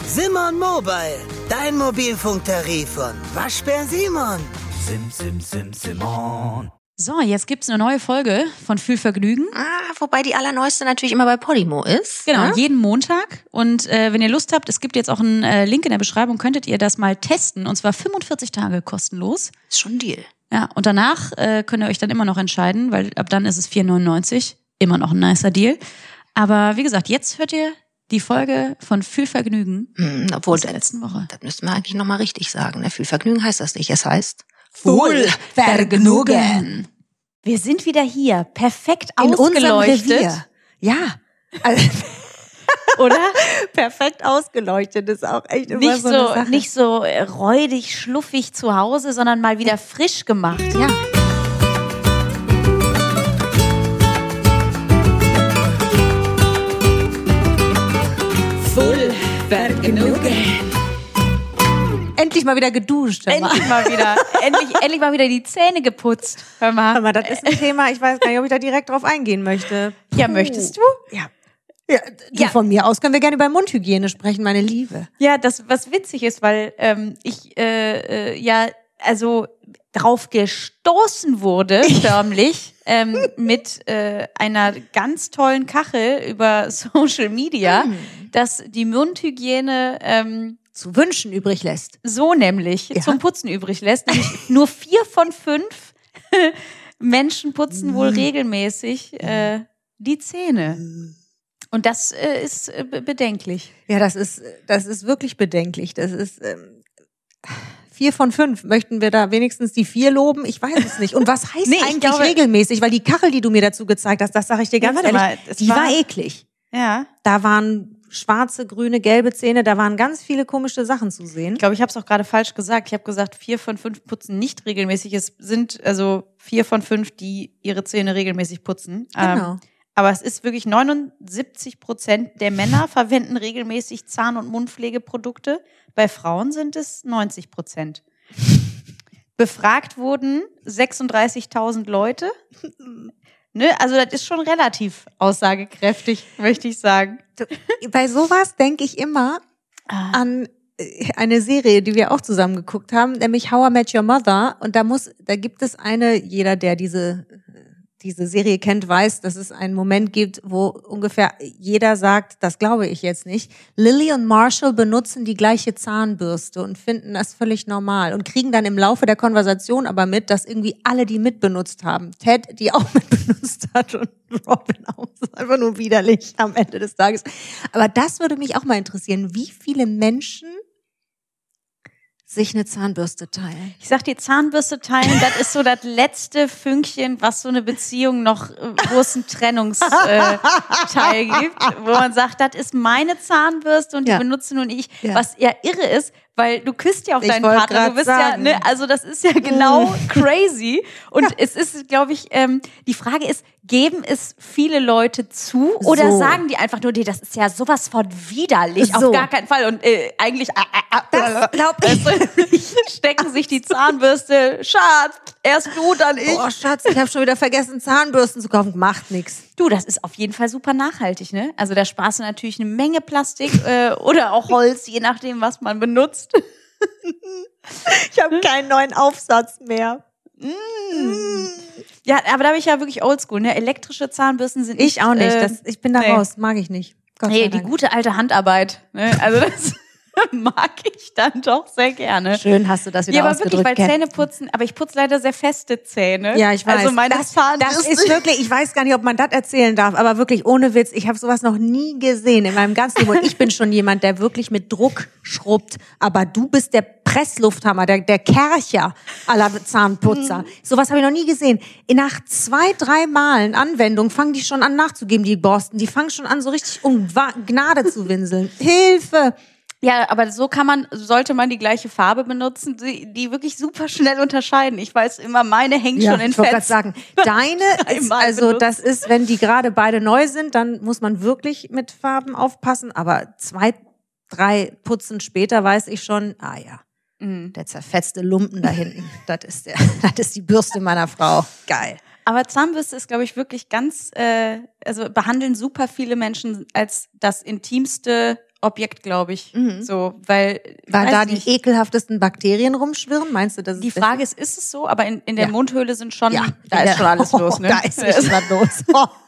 Simon Mobile, dein Mobilfunktarif von Waschbär Simon. Simon. So, jetzt gibt's eine neue Folge von Fühlvergnügen. Wobei die allerneueste natürlich immer bei Podimo ist. Genau, jeden Montag. Und wenn ihr Lust habt, es gibt jetzt auch einen Link in der Beschreibung, könntet ihr das mal testen. Und zwar 45 Tage kostenlos. Ist schon ein Deal. Ja, und danach könnt ihr euch dann immer noch entscheiden, weil ab dann ist es 4,99. Immer noch ein nicer Deal. Aber wie gesagt, jetzt hört ihr die Folge von Fühlvergnügen Obwohl, aus der letzten Woche. Das müssten wir eigentlich nochmal richtig sagen. Ne? Fühlvergnügen heißt das nicht. Es heißt Fühlvergnügen. Wir sind wieder hier, perfekt in unserem ausgeleuchtet. Revier. Ja. Also, Oder? perfekt ausgeleuchtet ist auch echt immer so eine Sache. Nicht so räudig, schluffig zu Hause, sondern mal wieder frisch gemacht. Ja. Fühlvergnügen. Endlich mal wieder geduscht. Endlich mal wieder die Zähne geputzt. Hör mal. Aber das ist ein Thema, ich weiß gar nicht, ob ich da direkt drauf eingehen möchte. Ja, möchtest du? Ja. Ja. Von mir aus können wir gerne über Mundhygiene sprechen, meine Liebe. Ja, das, was witzig ist, weil ich drauf gestoßen wurde, förmlich, mit einer ganz tollen Kachel über Social Media, dass die Mundhygiene Zu wünschen übrig lässt. so nämlich zum Putzen übrig lässt. Nämlich nur 4 von 5 Menschen putzen wohl regelmäßig die Zähne. Und das ist bedenklich. Ja, das ist wirklich bedenklich. Das ist 4 von 5. Möchten wir da wenigstens die 4 loben? Ich weiß es nicht. Und was heißt eigentlich regelmäßig? Weil die Kachel, die du mir dazu gezeigt hast, das sage ich dir ganz ehrlich, die war eklig. Ja. Da waren schwarze, grüne, gelbe Zähne, da waren ganz viele komische Sachen zu sehen. Ich glaube, ich habe es auch gerade falsch gesagt. Ich habe gesagt, 4 von 5 putzen nicht regelmäßig. Es sind also 4 von 5, die ihre Zähne regelmäßig putzen. Genau. Aber es ist wirklich 79% der Männer verwenden regelmäßig Zahn- und Mundpflegeprodukte. Bei Frauen sind es 90%. Befragt wurden 36.000 Leute. Ne, also das ist schon relativ aussagekräftig, möchte ich sagen. Bei sowas denke ich immer an eine Serie, die wir auch zusammen geguckt haben, nämlich How I Met Your Mother. Und da gibt es jeder, der diese Serie kennt, weiß, dass es einen Moment gibt, wo ungefähr jeder sagt, das glaube ich jetzt nicht, Lily und Marshall benutzen die gleiche Zahnbürste und finden das völlig normal und kriegen dann im Laufe der Konversation aber mit, dass irgendwie alle die mitbenutzt haben. Ted, die auch mitbenutzt hat, und Robin auch. Das ist einfach nur widerlich am Ende des Tages. Aber das würde mich auch mal interessieren, wie viele Menschen sich eine Zahnbürste teilen. Ich sag, die Zahnbürste teilen, das ist so das letzte Fünkchen, was so eine Beziehung noch, wo es einen Trennungsteil gibt, wo man sagt, das ist meine Zahnbürste und die benutze nur ich. Ja. Was ja irre ist, weil du küsst ja auf deinen Partner. Du bist sagen. ja, ne, also das ist ja genau crazy. Und es ist, glaube ich, die Frage ist, geben es viele Leute zu oder sagen die einfach nur, das ist ja sowas von widerlich, auf gar keinen Fall. Und eigentlich das glaub ich. stecken sich die Zahnbürste, Schatz, erst du, dann ich. Oh Schatz, ich habe schon wieder vergessen, Zahnbürsten zu kaufen. Macht nix. Du, das ist auf jeden Fall super nachhaltig, ne? Also da sparst du natürlich eine Menge Plastik oder auch Holz, je nachdem, was man benutzt. Ich habe keinen neuen Aufsatz mehr. Ja, aber da bin ich ja wirklich oldschool, ne? Elektrische Zahnbürsten sind ich auch nicht. Ich bin da raus, mag ich nicht. Gott sei die Dank. gute alte Handarbeit, ne? Also das mag ich dann doch sehr gerne. Schön hast du das wieder ausgedrückt. Ja, aber wirklich, weil Zähne putzen, aber ich putze leider sehr feste Zähne. Ja, ich weiß. Also meine das ist wirklich, ich weiß gar nicht, ob man das erzählen darf, aber wirklich ohne Witz, ich habe sowas noch nie gesehen in meinem ganzen Leben. Und ich bin schon jemand, der wirklich mit Druck schrubbt, aber du bist der Presslufthammer, der Kercher aller Zahnputzer. Sowas habe ich noch nie gesehen. Nach 2, 3 Malen Anwendung fangen die schon an nachzugeben, die Borsten. Die fangen schon an, so richtig um Gnade zu winseln. Hilfe! Ja, aber sollte man die gleiche Farbe benutzen, die wirklich super schnell unterscheiden. Ich weiß immer, meine hängt schon in ich wollte Fett. gerade sagen, deine ist, also das ist, wenn die gerade beide neu sind, dann muss man wirklich mit Farben aufpassen. Aber 2, 3 Putzen später weiß ich schon, der zerfetzte Lumpen da hinten, das ist die Bürste meiner Frau. Geil. Aber Zahnbürste ist, glaube ich, wirklich ganz, behandeln super viele Menschen als das intimste Objekt, glaube ich. So, weil Weil da nicht. die ekelhaftesten Bakterien rumschwirren, meinst du, das ist Die Frage ist es so? Aber in der Ja. Mundhöhle sind schon, ja, da ist schon alles los, ne? Da ist richtig was los.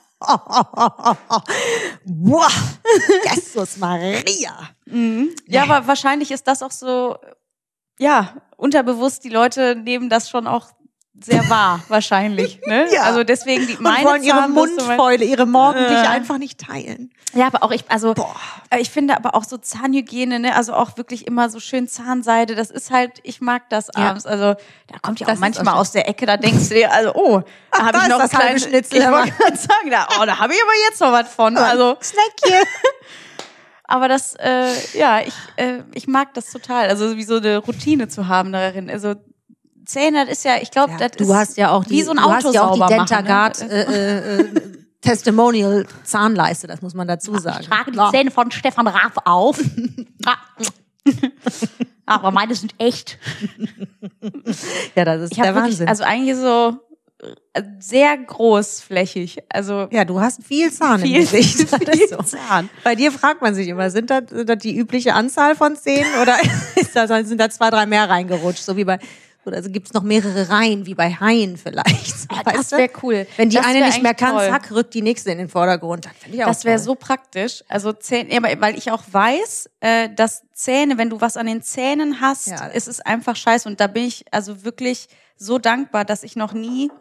Boah, Jesus Maria. Ja, aber wahrscheinlich ist das auch so, ja, unterbewusst, die Leute nehmen das schon auch sehr wahr, wahrscheinlich. Ne? Ja. Also deswegen, Und wollen ihre Zahnbürste- Mundfäule, ihre morgendliche einfach nicht teilen. Ja, aber auch ich finde aber auch so Zahnhygiene, ne, also auch wirklich immer so schön Zahnseide, das ist halt, ich mag das abends. Also da kommt ja auch Das ist manchmal auch aus der Ecke, da denkst du dir, also da habe da ich ist noch das ein halbe kleines Schnitzel, Ich hör mal. wollte gerade sagen, da habe ich aber jetzt noch was von. Also, Snackchen. aber das, ich mag das total. Also wie so eine Routine zu haben darin. Also Zähne, das ist ja, ich glaube, das Du ist hast ja auch wie so ein Auto sauber machen, Dentagard ne? Testimonial Zahnleiste, das muss man dazu sagen. Ich trage die Zähne von Stefan Raab auf. Aber meine sind echt. Ja, das ist Ich habe der wirklich, Wahnsinn. also eigentlich so sehr großflächig. Also ja, du hast viel Zahn viel, im Gesicht. Das viel ist so. Zahn. Bei dir fragt man sich immer, sind das die übliche Anzahl von Zähnen oder sind da 2, 3 mehr reingerutscht? So wie bei, oder also gibt's noch mehrere Reihen, wie bei Haien vielleicht. So, Ja, weißt das du? wäre cool. Wenn die Das eine wär nicht mehr eigentlich kann, toll. zack, rückt die nächste in den Vordergrund. Das finde ich auch Das wäre toll. so praktisch. Also Zähne, ja, weil ich auch weiß, dass Zähne, wenn du was an den Zähnen hast, Ja. ist es einfach scheiße. Und da bin ich also wirklich so dankbar, dass ich noch nie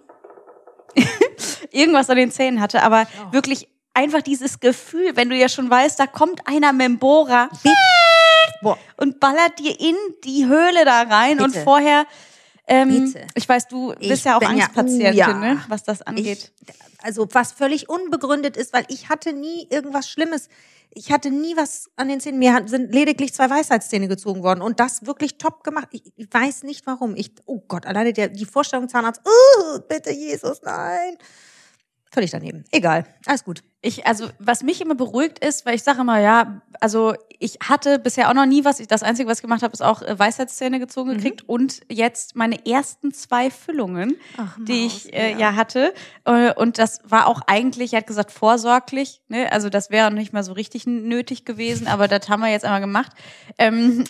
irgendwas an den Zähnen hatte. Aber wirklich einfach dieses Gefühl, wenn du ja schon weißt, da kommt einer mit dem Bohrer Boah. und ballert dir in die Höhle da rein. Und Bitte. vorher, Bitte. ich weiß, du bist Ich ja auch bin ja- Angstpatientin, ja. ne, was das angeht. Also was völlig unbegründet ist, weil ich hatte nie irgendwas Schlimmes. Ich hatte nie was an den Zähnen. Mir sind lediglich 2 Weisheitszähne gezogen worden und das wirklich top gemacht. Ich weiß nicht warum. Oh Gott, alleine die Vorstellung Zahnarzt. Bitte Jesus, nein. Völlig daneben. Egal, alles gut. Also was mich immer beruhigt ist, weil ich sage immer, ja, also ich hatte bisher auch noch nie was. Das Einzige, was ich gemacht habe, ist auch Weisheitszähne gezogen gekriegt und jetzt meine ersten 2 Füllungen, die ich hatte. Und das war auch eigentlich, er hat gesagt, vorsorglich. Ne? Also das wäre nicht mal so richtig nötig gewesen, aber das haben wir jetzt einmal gemacht. Und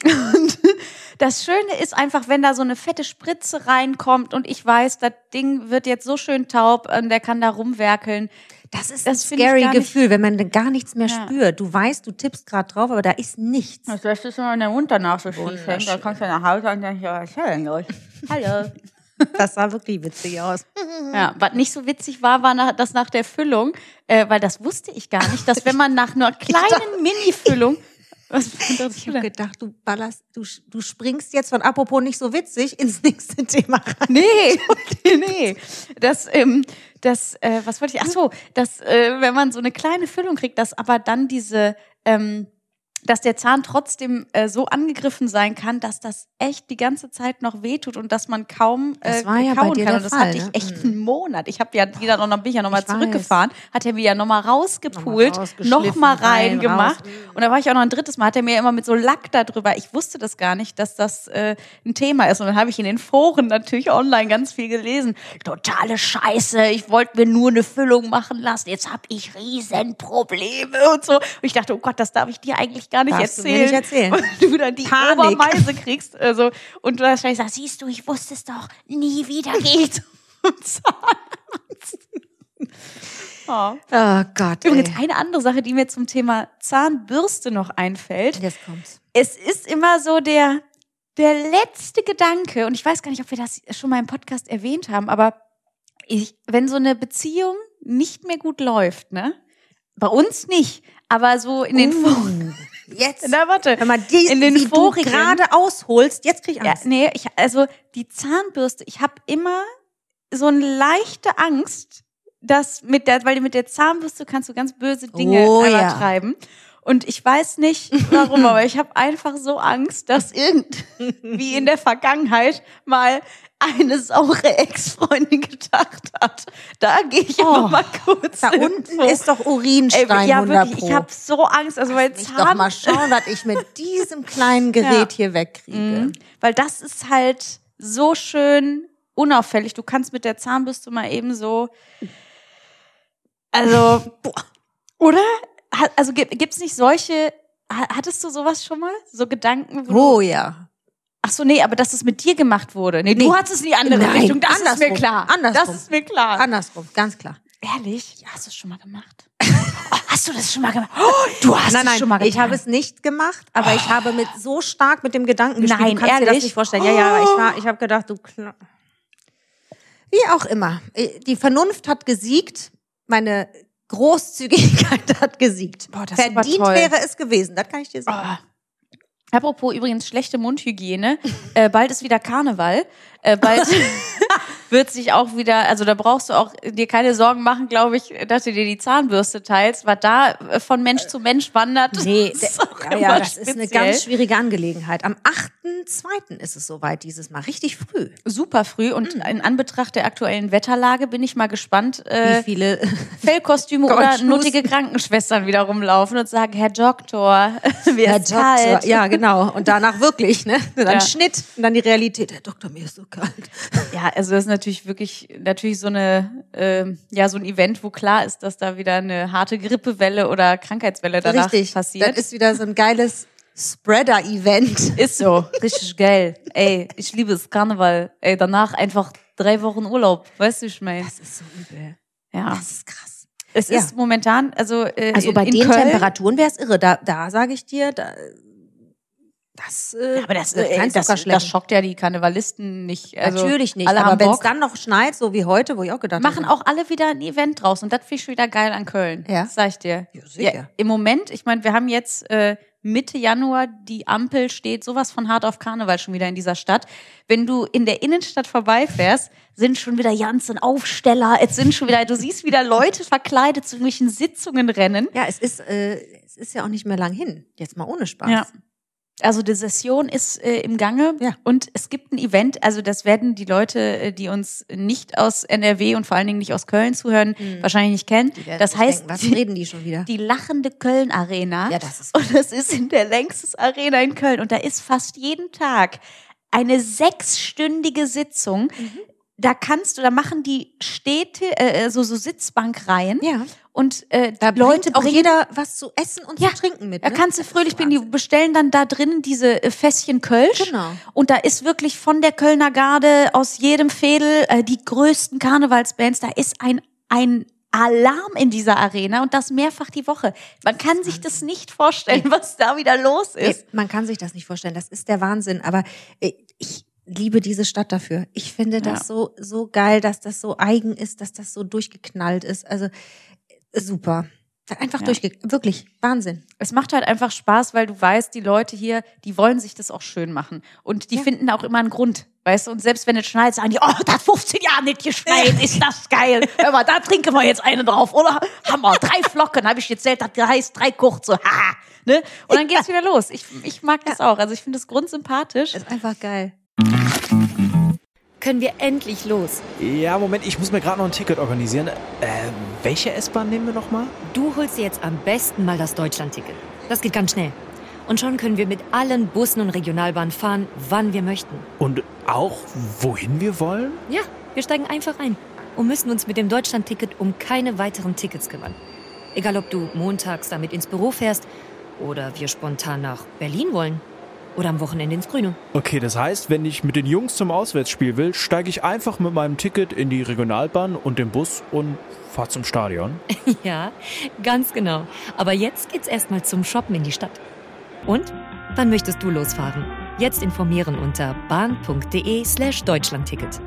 das Schöne ist einfach, wenn da so eine fette Spritze reinkommt und ich weiß, das Ding wird jetzt so schön taub und der kann da rumwerkeln. Das ist Das ein finde ich scary gar nicht- Gefühl, wenn man dann gar nichts mehr Ja. spürt. Du weißt, du tippst gerade drauf, aber da ist nichts. Das lässt es immer in der Mund danach so schief hängen. Da kommst du nach Hause und dann erzählen euch. Hallo. Das sah wirklich witzig aus. Ja, was nicht so witzig war das nach der Füllung, weil das wusste ich gar nicht, dass wenn man nach einer kleinen Mini-Füllung, Ich habe gedacht, du springst jetzt von apropos nicht so witzig ins nächste Thema rein. nee, was wollte ich, ach so, wenn man so eine kleine Füllung kriegt, dass aber dann dass der Zahn trotzdem so angegriffen sein kann, dass das echt die ganze Zeit noch wehtut und dass man kaum Das war ja bei kauen dir kann. der Und das Fall, hatte ich ne? echt einen Monat. Ich habe bin ja nochmal Ich zurückgefahren, hat er mir ja nochmal rausgepult, rausgeschliffen, nochmal rein, reingemacht. raus. Und da war ich auch noch ein drittes Mal, hat er mir immer mit so Lack da drüber. Ich wusste das gar nicht, dass das ein Thema ist. Und dann habe ich in den Foren natürlich online ganz viel gelesen. Totale Scheiße, ich wollte mir nur eine Füllung machen lassen. Jetzt habe ich Riesenprobleme und so. Und ich dachte, oh Gott, das darf ich dir eigentlich gar nicht Darfst du mir erzählen. nicht erzählen. Und du dann die Panik. Obermeise kriegst. Also, und du wahrscheinlich sagst, siehst du, ich wusste es doch, nie wieder geht's zum Zahnarzt. Oh. Oh Gott, Übrigens, ey. eine andere Sache, die mir zum Thema Zahnbürste noch einfällt. Jetzt kommt's. Es ist immer so der letzte Gedanke, und ich weiß gar nicht, ob wir das schon mal im Podcast erwähnt haben, aber wenn so eine Beziehung nicht mehr gut läuft, ne? Bei uns nicht, aber so in den Foren. Jetzt. Na, warte. Wenn man in den wie du vorigen gerade ausholst, jetzt krieg ich Ja, Angst. nee, also die Zahnbürste, ich habe immer so eine leichte Angst, dass weil mit der Zahnbürste kannst du ganz böse Dinge treiben. Und ich weiß nicht warum, aber ich habe einfach so Angst, dass wie in der Vergangenheit mal eine saure Ex-Freundin gedacht hat. Da gehe ich immer mal kurz. Da unten ist doch Urinstein, ja, 100 wirklich, Pro. ich habe so Angst, also weil Ich doch mal schauen, was ich mit diesem kleinen Gerät hier wegkriege. Weil das ist halt so schön unauffällig. Du kannst mit der Zahnbürste mal eben so, also, oder? Also gibt's nicht solche Hattest du sowas schon mal? So Gedanken? Oh ja. Ach so, nee, aber dass es mit dir gemacht wurde. Nee, du hattest es in die andere Nein, Richtung. Das ist andersrum. mir klar. Andersrum. Das ist mir klar. Andersrum, ganz klar. Ehrlich? Ja, hast du es schon mal gemacht? Oh, hast du das schon mal gemacht? Oh, du hast es schon mal getan. Ich habe es nicht gemacht, aber ich habe so stark mit dem Gedanken gespielt. Nein, du kannst dir ehrlich? das nicht vorstellen. Ja, aber ich habe gedacht, wie auch immer. Die Vernunft hat gesiegt, meine Großzügigkeit hat gesiegt. Boah, das ist aber Verdient toll. wäre es gewesen, das kann ich dir sagen. Apropos übrigens schlechte Mundhygiene, bald ist wieder Karneval, bald wird sich auch wieder, also da brauchst du auch dir keine Sorgen machen, glaube ich, dass du dir die Zahnbürste teilst, was da von Mensch zu Mensch wandert. Nee, ist auch das immer ist eine speziell. ganz schwierige Angelegenheit. Am 8.2. ist es soweit dieses Mal, richtig früh. Super früh und in Anbetracht der aktuellen Wetterlage bin ich mal gespannt, Wie viele Fellkostüme oder Goldschluss. nuttige Krankenschwestern wieder rumlaufen und sagen, Herr Doktor, mir ist kalt. Ja, genau. Und danach wirklich, ne? Dann Ja. Schnitt und dann die Realität. Herr Doktor, mir ist so kalt. Ja, also das ist natürlich so eine, so ein Event, wo klar ist, dass da wieder eine harte Grippewelle oder Krankheitswelle danach Richtig. passiert. Das ist wieder so ein geiles Spreader-Event. Ist so, richtig geil. Ey, ich liebe es, Karneval. Ey, danach einfach 3 Wochen Urlaub, weißt du, ich meine. Das ist so übel. Ja. Das ist krass. Es Ja. ist momentan, also Also bei in den Köln, Temperaturen wäre es irre. Da sage ich dir, aber das, kein das Zuckerschlecken. schockt ja die Karnevalisten nicht. Also, Natürlich nicht. Alle Aber haben wenn es Bock. dann noch schneit, so wie heute, wo ich auch gedacht Machen habe, auch alle wieder ein Event draus. Und das finde ich schon wieder geil an Köln. Ja. Das sag ich dir. Ja, sicher. Im Moment, ich meine, wir haben jetzt Mitte Januar, die Ampel steht sowas von hart auf Karneval schon wieder in dieser Stadt. Wenn du in der Innenstadt vorbeifährst, sind schon wieder ganzen Aufsteller. Es sind schon wieder, du siehst wieder Leute verkleidet zu irgendwelchen Sitzungen rennen. ja, es ist ja auch nicht mehr lang hin. Jetzt mal ohne Spaß. Ja. Also die Session ist im Gange Ja. und es gibt ein Event, also das werden die Leute, die uns nicht aus NRW und vor allen Dingen nicht aus Köln zuhören, wahrscheinlich nicht kennen. Die werden Das sich heißt, denken, was reden die schon wieder? die lachende Köln Arena. Ja, das ist Und das ist in der längsten Arena in Köln und da ist fast jeden Tag eine 6-stündige Sitzung. Da machen die Städte so Sitzbankreihen Ja. und Da Leute bringt auch bringen jeder was zu essen und Ja, zu trinken mit. Da Ne? kannst du Das ist fröhlich bin, die Wahnsinn. bestellen dann da drinnen diese Fässchen Kölsch. Genau. Und da ist wirklich von der Kölner Garde aus jedem Fädel die größten Karnevalsbands. Da ist ein Alarm in dieser Arena und das mehrfach die Woche. Man kann sich das nicht vorstellen, was da wieder los Nee, ist. man kann sich das nicht vorstellen. Das ist der Wahnsinn. Aber ich liebe diese Stadt dafür. Ich finde das so geil, dass das so eigen ist, dass das so durchgeknallt ist. Also super. Einfach wirklich Wahnsinn. Es macht halt einfach Spaß, weil du weißt, die Leute hier, die wollen sich das auch schön machen. Und die finden auch immer einen Grund. Weißt du, und selbst wenn es schneit, sagen die, oh, das hat 15 Jahre nicht geschneit, ist das geil. Hör mal, da trinken wir jetzt eine drauf, oder? Hammer, 3 Flocken, habe ich jetzt zählt, das heißt 3 kurze, ha, ne? Und dann geht's wieder los. Ich mag das auch, also ich finde das grundsympathisch. Ist einfach geil. Können wir endlich los? Ja, Moment, ich muss mir gerade noch ein Ticket organisieren. Welche S-Bahn nehmen wir nochmal? Du holst dir jetzt am besten mal das Deutschland-Ticket. Das geht ganz schnell. Und schon können wir mit allen Bussen und Regionalbahnen fahren, wann wir möchten. Und auch, wohin wir wollen? Ja, wir steigen einfach ein und müssen uns mit dem Deutschland-Ticket um keine weiteren Tickets kümmern. Egal, ob du montags damit ins Büro fährst oder wir spontan nach Berlin wollen oder am Wochenende ins Grüne. Okay, das heißt, wenn ich mit den Jungs zum Auswärtsspiel will, steige ich einfach mit meinem Ticket in die Regionalbahn und den Bus und fahre zum Stadion. Ja, ganz genau. Aber jetzt geht's erstmal zum Shoppen in die Stadt. Und? Wann möchtest du losfahren? Jetzt informieren unter bahn.de/Deutschlandticket.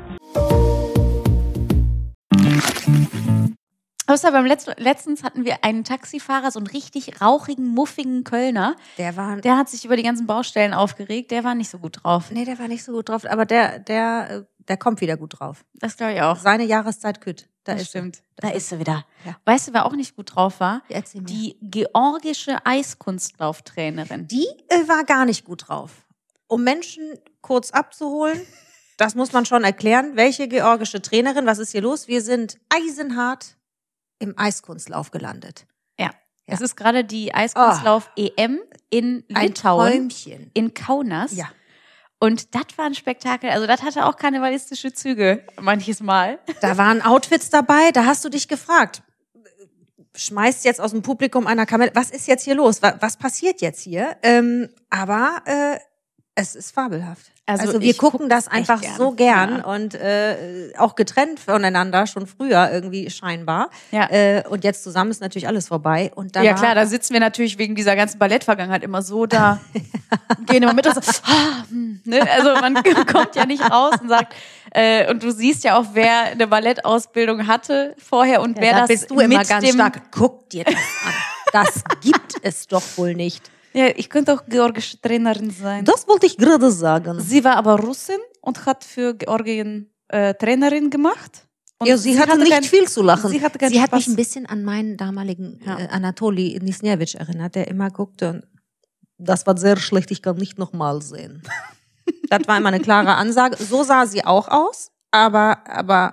Außer letztens hatten wir einen Taxifahrer, so einen richtig rauchigen, muffigen Kölner. Der Der hat sich über die ganzen Baustellen aufgeregt, der war nicht so gut drauf. Nee, der war nicht so gut drauf, aber der kommt wieder gut drauf. Das glaube ich auch. Seine Jahreszeit kütt. Das stimmt. Da ist sie wieder. Ja. Weißt du, wer auch nicht gut drauf war? Erzähl mir. Die georgische Eiskunstlauftrainerin. Die war gar nicht gut drauf. Um Menschen kurz abzuholen, das muss man schon erklären. Welche georgische Trainerin? Was ist hier los? Wir sind eisenhart im Eiskunstlauf gelandet. Ja. Es ist gerade die Eiskunstlauf-EM in Ein Litauen, Träumchen. in Kaunas. Ja. Und das war ein Spektakel. Also das hatte auch karnevalistische Züge manches Mal. Da waren Outfits dabei, da hast du dich gefragt, schmeißt jetzt aus dem Publikum einer Kamera. Was ist jetzt hier los? Was passiert jetzt hier? Aber es ist fabelhaft. Also wir gucken das einfach so gern und auch getrennt voneinander schon früher irgendwie scheinbar. Ja. Und jetzt zusammen ist natürlich alles vorbei. Und da ja klar, da sitzen wir natürlich wegen dieser ganzen Ballettvergangenheit immer so da, gehen immer mit und so, ne? Also man kommt ja nicht raus und sagt, und du siehst ja auch, wer eine Ballettausbildung hatte vorher und wer das bist du immer ganz stark. Guck dir das an. Das gibt es doch wohl nicht. Ja, ich könnte auch georgische Trainerin sein. Das wollte ich gerade sagen. Sie war aber Russin und hat für Georgien Trainerin gemacht. Und ja, sie hatte nicht viel zu lachen. Sie hat mich ein bisschen an meinen damaligen Anatoli Nisnjevich erinnert, der immer guckte und das war sehr schlecht, ich kann nicht nochmal sehen. Das war immer eine klare Ansage. So sah sie auch aus, aber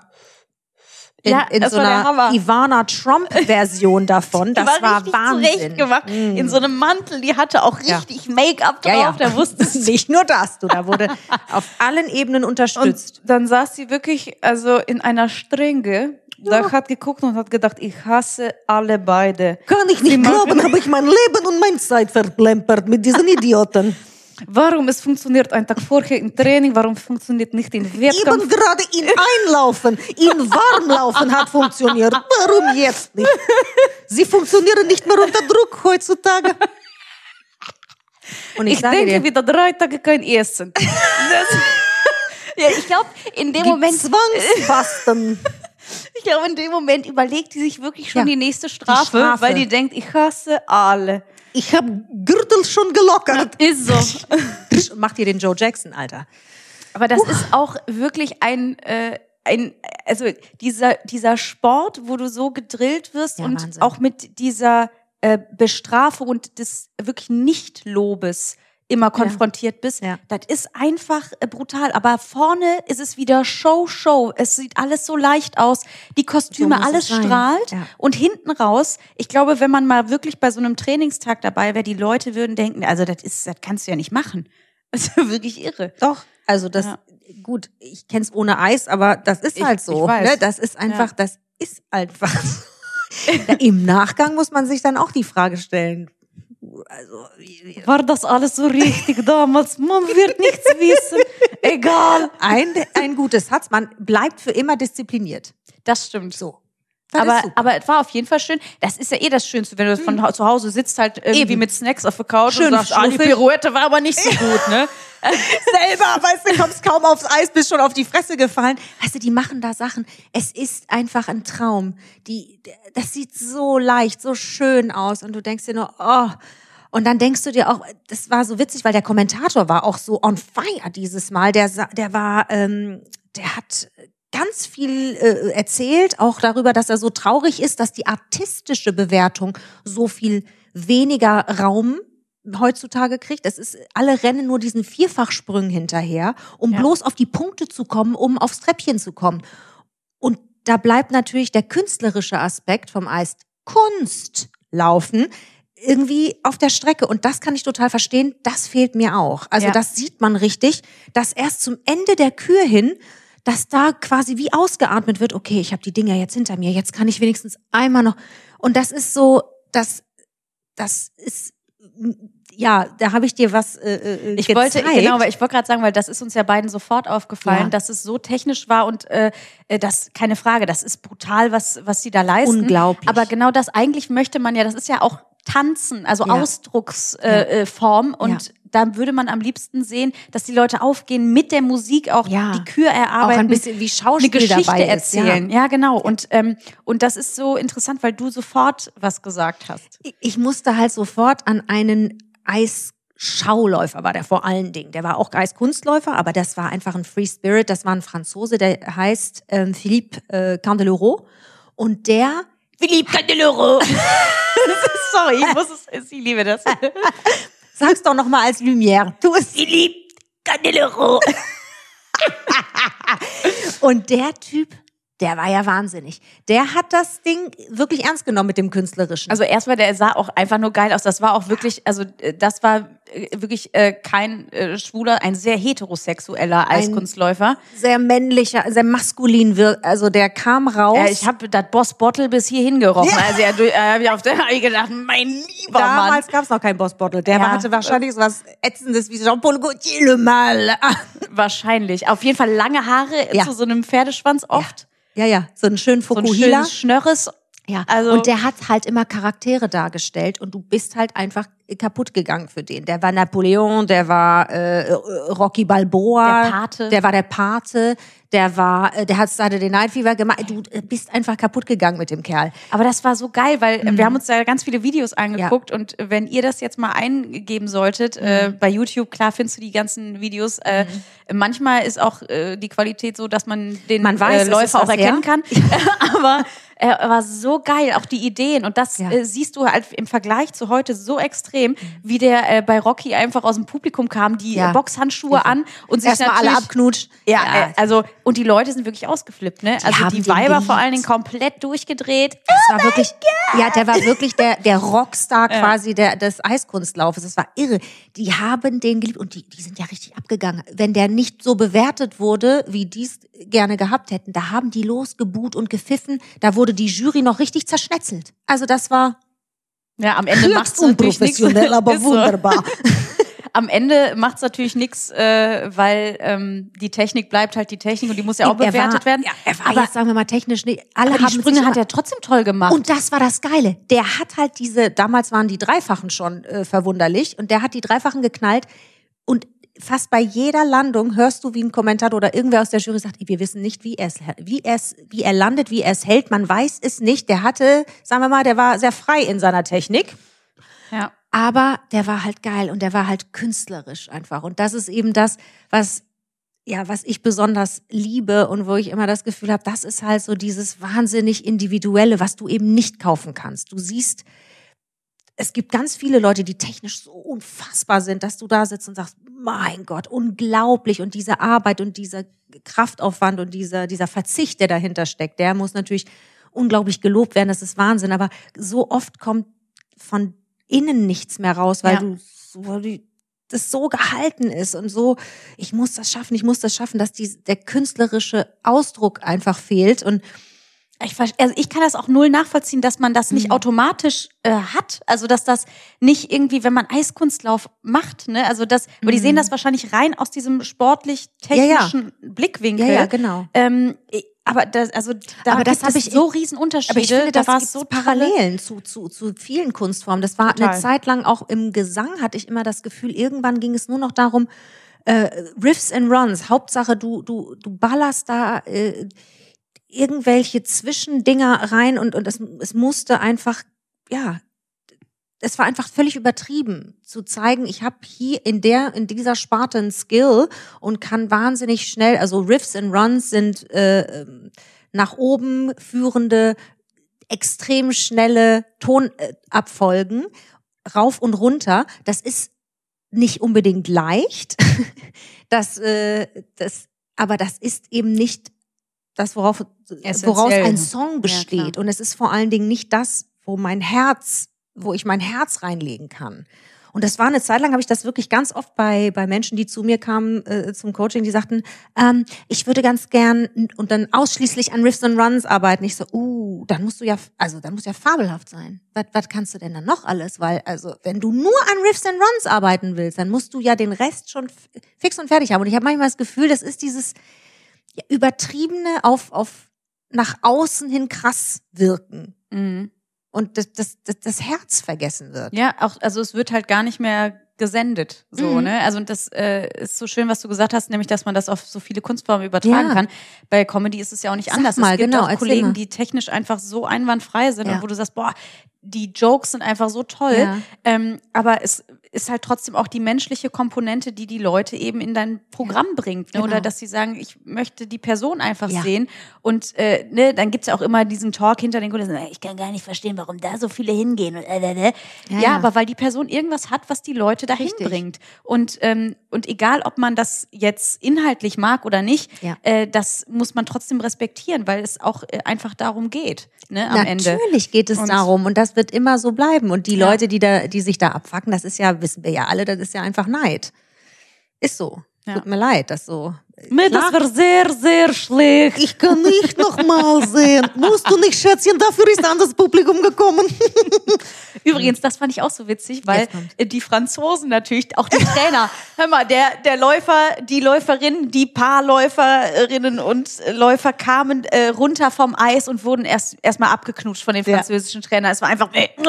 in so einer Ivana Trump-Version davon. Das war Wahnsinn. Zurecht gemacht. In so einem Mantel, die hatte auch richtig Make-up drauf. Ja. Da wusste es nicht nur das, da wurde auf allen Ebenen unterstützt. Und dann saß sie wirklich also in einer Strenge. Da hat geguckt und hat gedacht, ich hasse alle beide. Kann ich nicht glauben, habe ich mein Leben und meine Zeit verplempert mit diesen Idioten. Warum es funktioniert ein Tag vorher im Training, warum funktioniert nicht im Wettkampf? Eben gerade in Einlaufen, in Warmlaufen hat funktioniert. Warum jetzt nicht? Sie funktionieren nicht mehr unter Druck heutzutage. Und ich denke wieder 3 Tage kein Essen. Ja, ich glaube, in dem Moment Zwangsfasten. Ich glaube, in dem Moment überlegt die sich wirklich schon die nächste Strafe, weil die denkt, ich hasse alle. Ich habe Gürtel schon gelockert. Ist so. Macht ihr den Joe Jackson, Alter. Aber das ist auch wirklich also dieser Sport, wo du so gedrillt wirst und Wahnsinn. Auch mit dieser Bestrafung und des wirklich Nicht-Lobes immer konfrontiert bist. Ja. Das ist einfach brutal. Aber vorne ist es wieder Show. Es sieht alles so leicht aus. Die Kostüme, so alles strahlt. Ja. Und hinten raus, ich glaube, wenn man mal wirklich bei so einem Trainingstag dabei wäre, die Leute würden denken, also das kannst du ja nicht machen. Das ist wirklich irre. Doch, also das, gut, ich kenn's ohne Eis, aber das ist halt so. Ich weiß. Ne? Das ist einfach, das ist einfach so. Im Nachgang muss man sich dann auch die Frage stellen, also, war das alles so richtig damals? Man wird nichts wissen. Egal. Ein gutes Satz. Man bleibt für immer diszipliniert. Das stimmt. So. Aber es war auf jeden Fall schön. Das ist ja das Schönste, wenn du von zu Hause sitzt, halt irgendwie mit Snacks auf der Couch schön und sagst, die Pirouette war aber nicht so gut, ne? Selber, weißt du, kommst kaum aufs Eis, bist schon auf die Fresse gefallen. Weißt du, die machen da Sachen. Es ist einfach ein Traum. Das sieht so leicht, so schön aus und du denkst dir nur, oh. Und dann denkst du dir auch, das war so witzig, weil der Kommentator war auch so on fire dieses Mal. Der hat ganz viel erzählt, auch darüber, dass er so traurig ist, dass die artistische Bewertung so viel weniger Raum heutzutage kriegt. Alle rennen nur diesen Vierfachsprüngen hinterher, um bloß auf die Punkte zu kommen, um aufs Treppchen zu kommen. Und da bleibt natürlich der künstlerische Aspekt vom Eis, Kunstlaufen, irgendwie auf der Strecke. Und das kann ich total verstehen, das fehlt mir auch. Also das sieht man richtig, dass erst zum Ende der Kür hin, dass da quasi wie ausgeatmet wird, okay, ich habe die Dinger jetzt hinter mir, jetzt kann ich wenigstens einmal noch. Und das ist so, das ist, ja, da habe ich dir was ich wollte gerade sagen, weil das ist uns ja beiden sofort aufgefallen, dass es so technisch war und das, keine Frage, das ist brutal, was sie da leisten. Unglaublich. Aber genau das, eigentlich möchte man ja, das ist ja auch Tanzen, also Ausdrucksform und da würde man am liebsten sehen, dass die Leute aufgehen, mit der Musik auch die Kür erarbeiten. Auch ein bisschen wie Schauspiel eine Geschichte dabei erzählen. Ja, genau. Und das ist so interessant, weil du sofort was gesagt hast. Ich musste halt sofort an einen Eisschauläufer, war der vor allen Dingen. Der war auch Eiskunstläufer, aber das war einfach ein Free Spirit. Das war ein Franzose, der heißt Philippe Candeloro. Und der... Philippe Candeloro! Sorry, ich liebe das. Sag's doch noch mal als Lumière. Du bist Philippe Candeloro. Und der Typ, Der war ja wahnsinnig. Der hat das Ding wirklich ernst genommen mit dem Künstlerischen. Also erstmal, der sah auch einfach nur geil aus. Das war auch wirklich, also das war wirklich kein schwuler, ein sehr heterosexueller Eiskunstläufer. Sehr männlicher, sehr maskulin wirkt. Also der kam raus. Ich habe das Boss Bottle bis hierhin gerochen. Ja. Also hab ich gedacht, mein lieber Mann. Damals gab es noch keinen Boss Bottle. Der hatte wahrscheinlich so was Ätzendes wie Jean-Paul Gaultier Le Mal. Wahrscheinlich. Auf jeden Fall lange Haare zu so einem Pferdeschwanz oft. Ja, so einen schönen Fukuhila. So ein schönes Schnörres. Ja, also und der hat halt immer Charaktere dargestellt und du bist halt einfach kaputt gegangen für den. Der war Napoleon, der war Rocky Balboa, der war der Pate, der hat Saturday Night Fever gemacht. Du bist einfach kaputt gegangen mit dem Kerl. Aber das war so geil, weil wir haben uns da ganz viele Videos angeguckt und wenn ihr das jetzt mal eingeben solltet, bei YouTube, klar findest du die ganzen Videos, manchmal ist auch die Qualität so, dass man den Läufer auch erkennen kann, aber er war so geil, auch die Ideen und das siehst du halt im Vergleich zu heute so extrem, wie der bei Rocky einfach aus dem Publikum kam, die Boxhandschuhe an und sich erstmal alle abknutscht. Also und die Leute sind wirklich ausgeflippt, ne? Also die Weiber vor allen Dingen komplett durchgedreht. Das war wirklich, der war wirklich der Rockstar quasi des Eiskunstlaufes. Das war irre. Die haben den geliebt und die sind ja richtig abgegangen. Wenn der nicht so bewertet wurde, wie die es gerne gehabt hätten, da haben die losgebuht und gepfiffen. Da wurde die Jury noch richtig zerschnetzelt. Also das war am Ende macht's natürlich nichts. Aber wunderbar. Am Ende macht's natürlich nichts, weil die Technik bleibt halt die Technik und die muss ja auch bewertet werden. Aber jetzt sagen wir mal technisch, aber die Sprünge hat er trotzdem toll gemacht. Und das war das Geile. Der hat halt damals waren die Dreifachen schon verwunderlich und der hat die Dreifachen geknallt und fast bei jeder Landung hörst du, wie ein Kommentator oder irgendwer aus der Jury sagt, wir wissen nicht, wie er landet, wie er es hält. Man weiß es nicht. Der war sehr frei in seiner Technik. Ja. Aber der war halt geil und der war halt künstlerisch einfach. Und das ist eben das, was ich besonders liebe und wo ich immer das Gefühl habe, das ist halt so dieses wahnsinnig Individuelle, was du eben nicht kaufen kannst. Du siehst, es gibt ganz viele Leute, die technisch so unfassbar sind, dass du da sitzt und sagst, mein Gott, unglaublich. Und diese Arbeit und dieser Kraftaufwand und dieser Verzicht, der dahinter steckt, der muss natürlich unglaublich gelobt werden. Das ist Wahnsinn. Aber so oft kommt von innen nichts mehr raus, weil das so gehalten ist und so, ich muss das schaffen, dass der künstlerische Ausdruck einfach fehlt und ich kann das auch null nachvollziehen, dass man das nicht automatisch hat. Also dass das nicht irgendwie, wenn man Eiskunstlauf macht, ne, also das, aber die sehen das wahrscheinlich rein aus diesem sportlich-technischen Blickwinkel. Ja, genau. Aber das habe ich so Riesenunterschiede. Aber ich finde, da war es so Parallelen zu vielen Kunstformen. Das war eine Zeit lang auch im Gesang, hatte ich immer das Gefühl, irgendwann ging es nur noch darum, Riffs and Runs. Hauptsache, du ballerst da irgendwelche Zwischendinger rein und es musste einfach, es war einfach völlig übertrieben zu zeigen, ich habe hier in dieser Sparte einen Skill und kann wahnsinnig schnell, also Riffs and Runs sind nach oben führende, extrem schnelle Tonabfolgen, rauf und runter. Das ist nicht unbedingt leicht, aber das ist eben nicht das, woraus ein Song besteht. Und es ist vor allen Dingen nicht das, wo ich mein Herz reinlegen kann. Und das war eine Zeit lang, habe ich das wirklich ganz oft bei Menschen, die zu mir kamen zum Coaching, die sagten, ich würde ganz gern und dann ausschließlich an Riffs and Runs arbeiten. Ich so, dann muss ja fabelhaft sein. Was kannst du denn dann noch alles? Weil, also, wenn du nur an Riffs and Runs arbeiten willst, dann musst du ja den Rest schon fix und fertig haben. Und ich habe manchmal das Gefühl, das ist dieses übertriebene auf nach außen hin krass wirken. Mhm. Und das Herz vergessen wird. Ja, auch, also es wird halt gar nicht mehr gesendet, so, ne? Also, und das ist so schön, was du gesagt hast, nämlich, dass man das auf so viele Kunstformen übertragen kann. Bei Comedy ist es ja auch nicht anders. Es gibt auch Kollegen, die technisch einfach so einwandfrei sind und wo du sagst, boah, die Jokes sind einfach so toll. Ja. Aber ist halt trotzdem auch die menschliche Komponente, die Leute eben in dein Programm bringt. Ne? Genau. Oder dass sie sagen, ich möchte die Person einfach sehen. Und dann gibt's ja auch immer diesen Talk hinter den Kulissen, ich kann gar nicht verstehen, warum da so viele hingehen. Und, Ja, aber weil die Person irgendwas hat, was die Leute dahin bringt. Und egal, ob man das jetzt inhaltlich mag oder nicht, das muss man trotzdem respektieren, weil es auch einfach darum geht, ne, am Ende. Natürlich geht es darum und das wird immer so bleiben. Und die Leute, die sich da abfacken, das ist ja, wissen wir ja alle, das ist ja einfach Neid. Ist so. Tut mir leid, das so. Das war sehr, sehr schlecht. Ich kann nicht nochmal sehen. Musst du nicht, Schätzchen, dafür ist an das Publikum gekommen. Übrigens, das fand ich auch so witzig, weil die Franzosen natürlich, auch die Trainer, hör mal, der Läufer, die Läuferin, die Paarläuferinnen und Läufer kamen runter vom Eis und wurden erstmal abgeknutscht von den französischen Trainern. Es war einfach,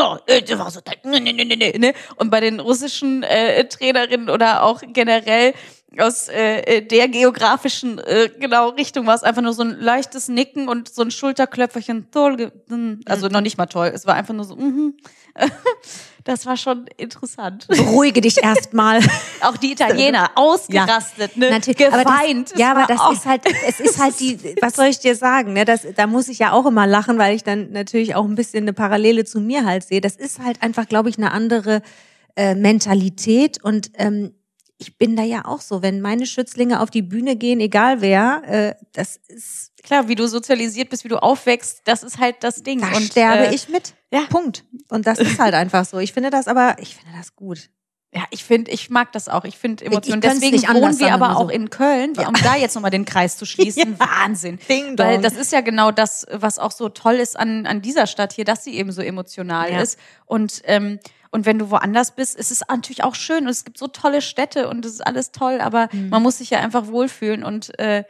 ne? Und bei den russischen Trainerinnen oder auch generell aus der geografischen Richtung war es einfach nur so ein leichtes Nicken und so ein Schulterklöpferchen. Toll, also noch nicht mal toll. Es war einfach nur so, Das war schon interessant. Beruhige dich erstmal. Auch die Italiener, ausgerastet, ne? Natürlich, geweint. Aber das ist halt, es ist halt die, was soll ich dir sagen, ne? Da muss ich ja auch immer lachen, weil ich dann natürlich auch ein bisschen eine Parallele zu mir halt sehe. Das ist halt einfach, glaube ich, eine andere Mentalität und ich bin da ja auch so, wenn meine Schützlinge auf die Bühne gehen, egal wer, das ist klar, wie du sozialisiert bist, wie du aufwächst, das ist halt das Ding. Da und sterbe ich mit. Ja. Punkt. Und das ist halt einfach so. Ich finde das gut. Ja, ich mag das auch. Ich finde Emotionen. Ich Deswegen nicht anders, wohnen wir aber so. auch in Köln, um da jetzt nochmal den Kreis zu schließen. Wahnsinn. Ding dong. Weil das ist ja genau das, was auch so toll ist an dieser Stadt hier, dass sie eben so emotional ist. Und wenn du woanders bist, ist es natürlich auch schön und es gibt so tolle Städte und es ist alles toll, aber man muss sich ja einfach wohlfühlen und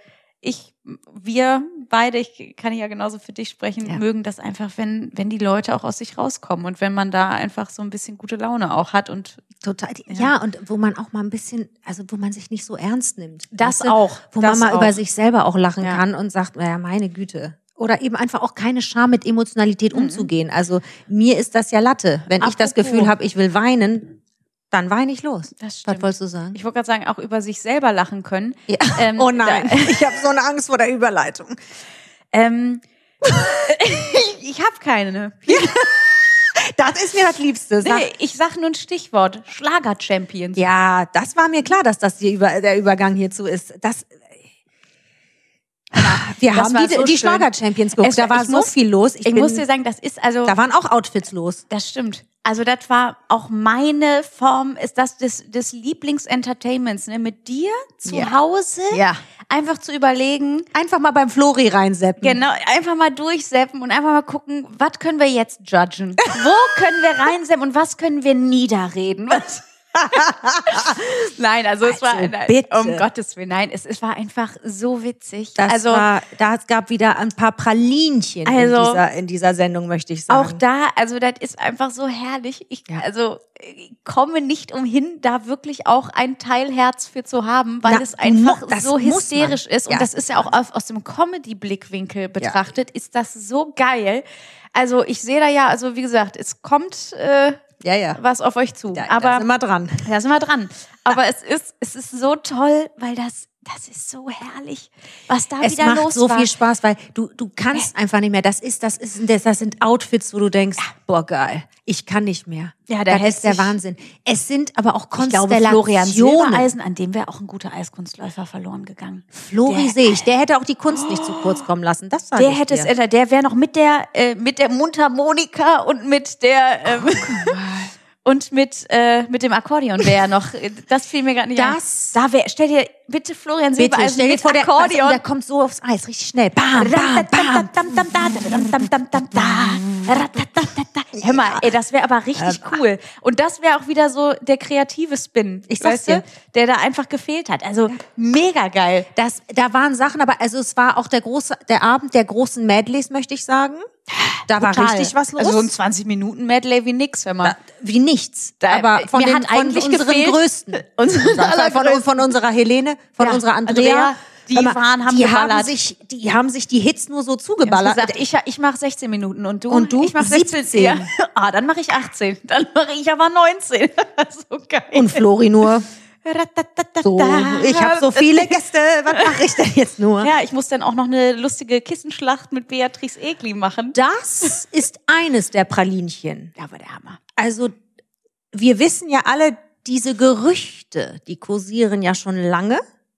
wir beide, ich kann ja genauso für dich sprechen, mögen das einfach, wenn die Leute auch aus sich rauskommen und wenn man da einfach so ein bisschen gute Laune auch hat und total. Ja, und wo man auch mal ein bisschen, also wo man sich nicht so ernst nimmt. Das weißt du? auch. Wo man mal über sich selber auch lachen kann und sagt, naja, meine Güte. Oder eben einfach auch keine Scham mit Emotionalität umzugehen. Also mir ist das ja Latte. Wenn ich das Gefühl habe, ich will weinen, dann weine ich los. Das stimmt. Was wolltest du sagen? Ich wollte gerade sagen, auch über sich selber lachen können. Ja. Oh nein, ich habe so eine Angst vor der Überleitung. Ich habe keine. Das ist mir das Liebste. Ich sag nur ein Stichwort. Schlager-Champions. Ja, das war mir klar, dass das der Übergang hierzu ist. Wir haben die Schlager-Champions geguckt. Da war so viel los. Ich muss dir sagen, das ist also... Da waren auch Outfits los. Das stimmt. Also das war auch meine Form, ist das des Lieblingsentertainments, ne? Mit dir zu Hause einfach zu überlegen. Einfach mal beim Flori reinseppen. Genau, einfach mal durchseppen und einfach mal gucken, was können wir jetzt judgen? Wo können wir reinseppen und was können wir niederreden? Nein, also es war, um Gottes Willen, nein, es war einfach so witzig. Es gab wieder ein paar Pralinchen in dieser Sendung, möchte ich sagen. Auch da, also das ist einfach so herrlich. Ich komme nicht umhin, da wirklich auch ein Teilherz für zu haben, weil es einfach so hysterisch ist. Und das ist ja auch aus dem Comedy-Blickwinkel betrachtet, ist das so geil. Also ich sehe da also wie gesagt, es kommt... was auf euch zu. Aber da sind wir dran. Da sind wir dran. Aber es ist so toll, weil das ist so herrlich, was da wieder los war. Es macht so viel Spaß, weil du kannst einfach nicht mehr. Das sind Outfits, wo du denkst, boah, geil, ich kann nicht mehr. Ja, das ist der Wahnsinn. Es sind aber auch Konstellationen. Ich glaube, Florian Silbereisen, an dem wäre auch ein guter Eiskunstläufer verloren gegangen. Flori sehe ich, der hätte auch die Kunst nicht zu kurz kommen lassen. Das sage ich dir. Der wäre noch mit der Mundharmonika und mit der und mit dem Akkordeon wäre er noch. Das fiel mir gerade nicht ein. Stell dir bitte Florian Silbereisen mit Akkordeon. Der kommt so aufs Eis, richtig schnell. Bam, bam, bam. Hör mal, das wäre aber richtig cool. Und das wäre auch wieder so der kreative Spin, weißt du, der da einfach gefehlt hat. Also mega geil. Da waren Sachen, aber also es war auch der Abend der großen Medleys, möchte ich sagen. Da war richtig was los. Also so ein 20-Minuten-Medley wie nix, wenn man... Wie nichts. Aber von unseren größten. Von unserer Helene, von unserer Andrea. Die Hör mal, waren, haben die geballert. haben sich die Hits nur so Ich zugeballert. habe gesagt, ich mache 16 Minuten und du? Und du? Ich mache 16. 17. Ja. Dann mache ich 18. Dann mache ich aber 19. So geil. Und Flori nur. So, ich habe so viele Gäste, was mache ich denn jetzt nur? Ja, ich muss dann auch noch eine lustige Kissenschlacht mit Beatrice Egli machen. Das ist eines der Pralinchen. Ja, aber der Hammer. Also, wir wissen ja alle, diese Gerüchte, die kursieren ja schon lange.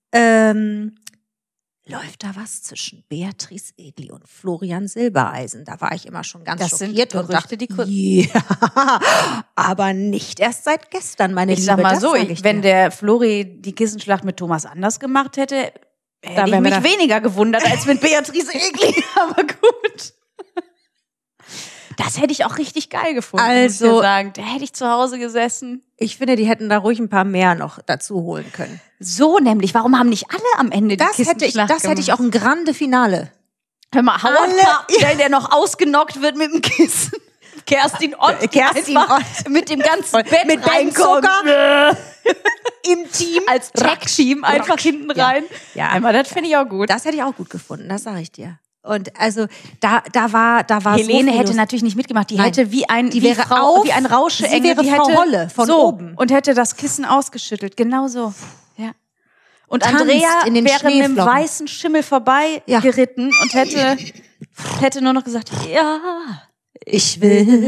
Läuft da was zwischen Beatrice Egli und Florian Silbereisen? Da war ich immer schon ganz Das sind schockiert und Gerüchte, dachte, die ja, aber nicht erst seit gestern, meine Ich Liebe. sag mal das so, sag ich wenn dir. der Flori die Kissenschlacht mit Thomas Anders gemacht hätte, hätte ich wären wir mich da- weniger gewundert als mit Beatrice Egli. Aber gut. Das hätte ich auch richtig geil gefunden, muss ich Also- dir sagen. Da hätte ich zu Hause gesessen. Ich finde, die hätten da ruhig ein paar mehr noch dazu holen können. So nämlich, warum haben nicht alle am Ende die Das hätte ich Kissenschlacht auch ein grande Finale. Hör mal, Howard Alle- Carpendale, der noch ausgenockt wird mit dem Kissen. Kerstin Ott, die Kerstin einfach Ott. mit dem ganzen Bett Mit reinkommt. Benzucker im Team. Als Tag-Team einfach hinten rein. Ja. Aber das finde ich auch gut. Das hätte ich auch gut gefunden, das sage ich dir. Und also da war Helene so viel hätte los. natürlich nicht mitgemacht. Die Nein. hätte wie ein Die wie wäre Frau, auf- wie ein Rauscheengel. sie wäre die Frau hätte Holle von so oben. und hätte das Kissen ausgeschüttelt. Genau so. Ja. Und Tanzt Andrea in den wäre mit dem Schneeflocken. weißen Schimmel vorbei Ja. geritten und hätte nur noch gesagt, ja. Ich will.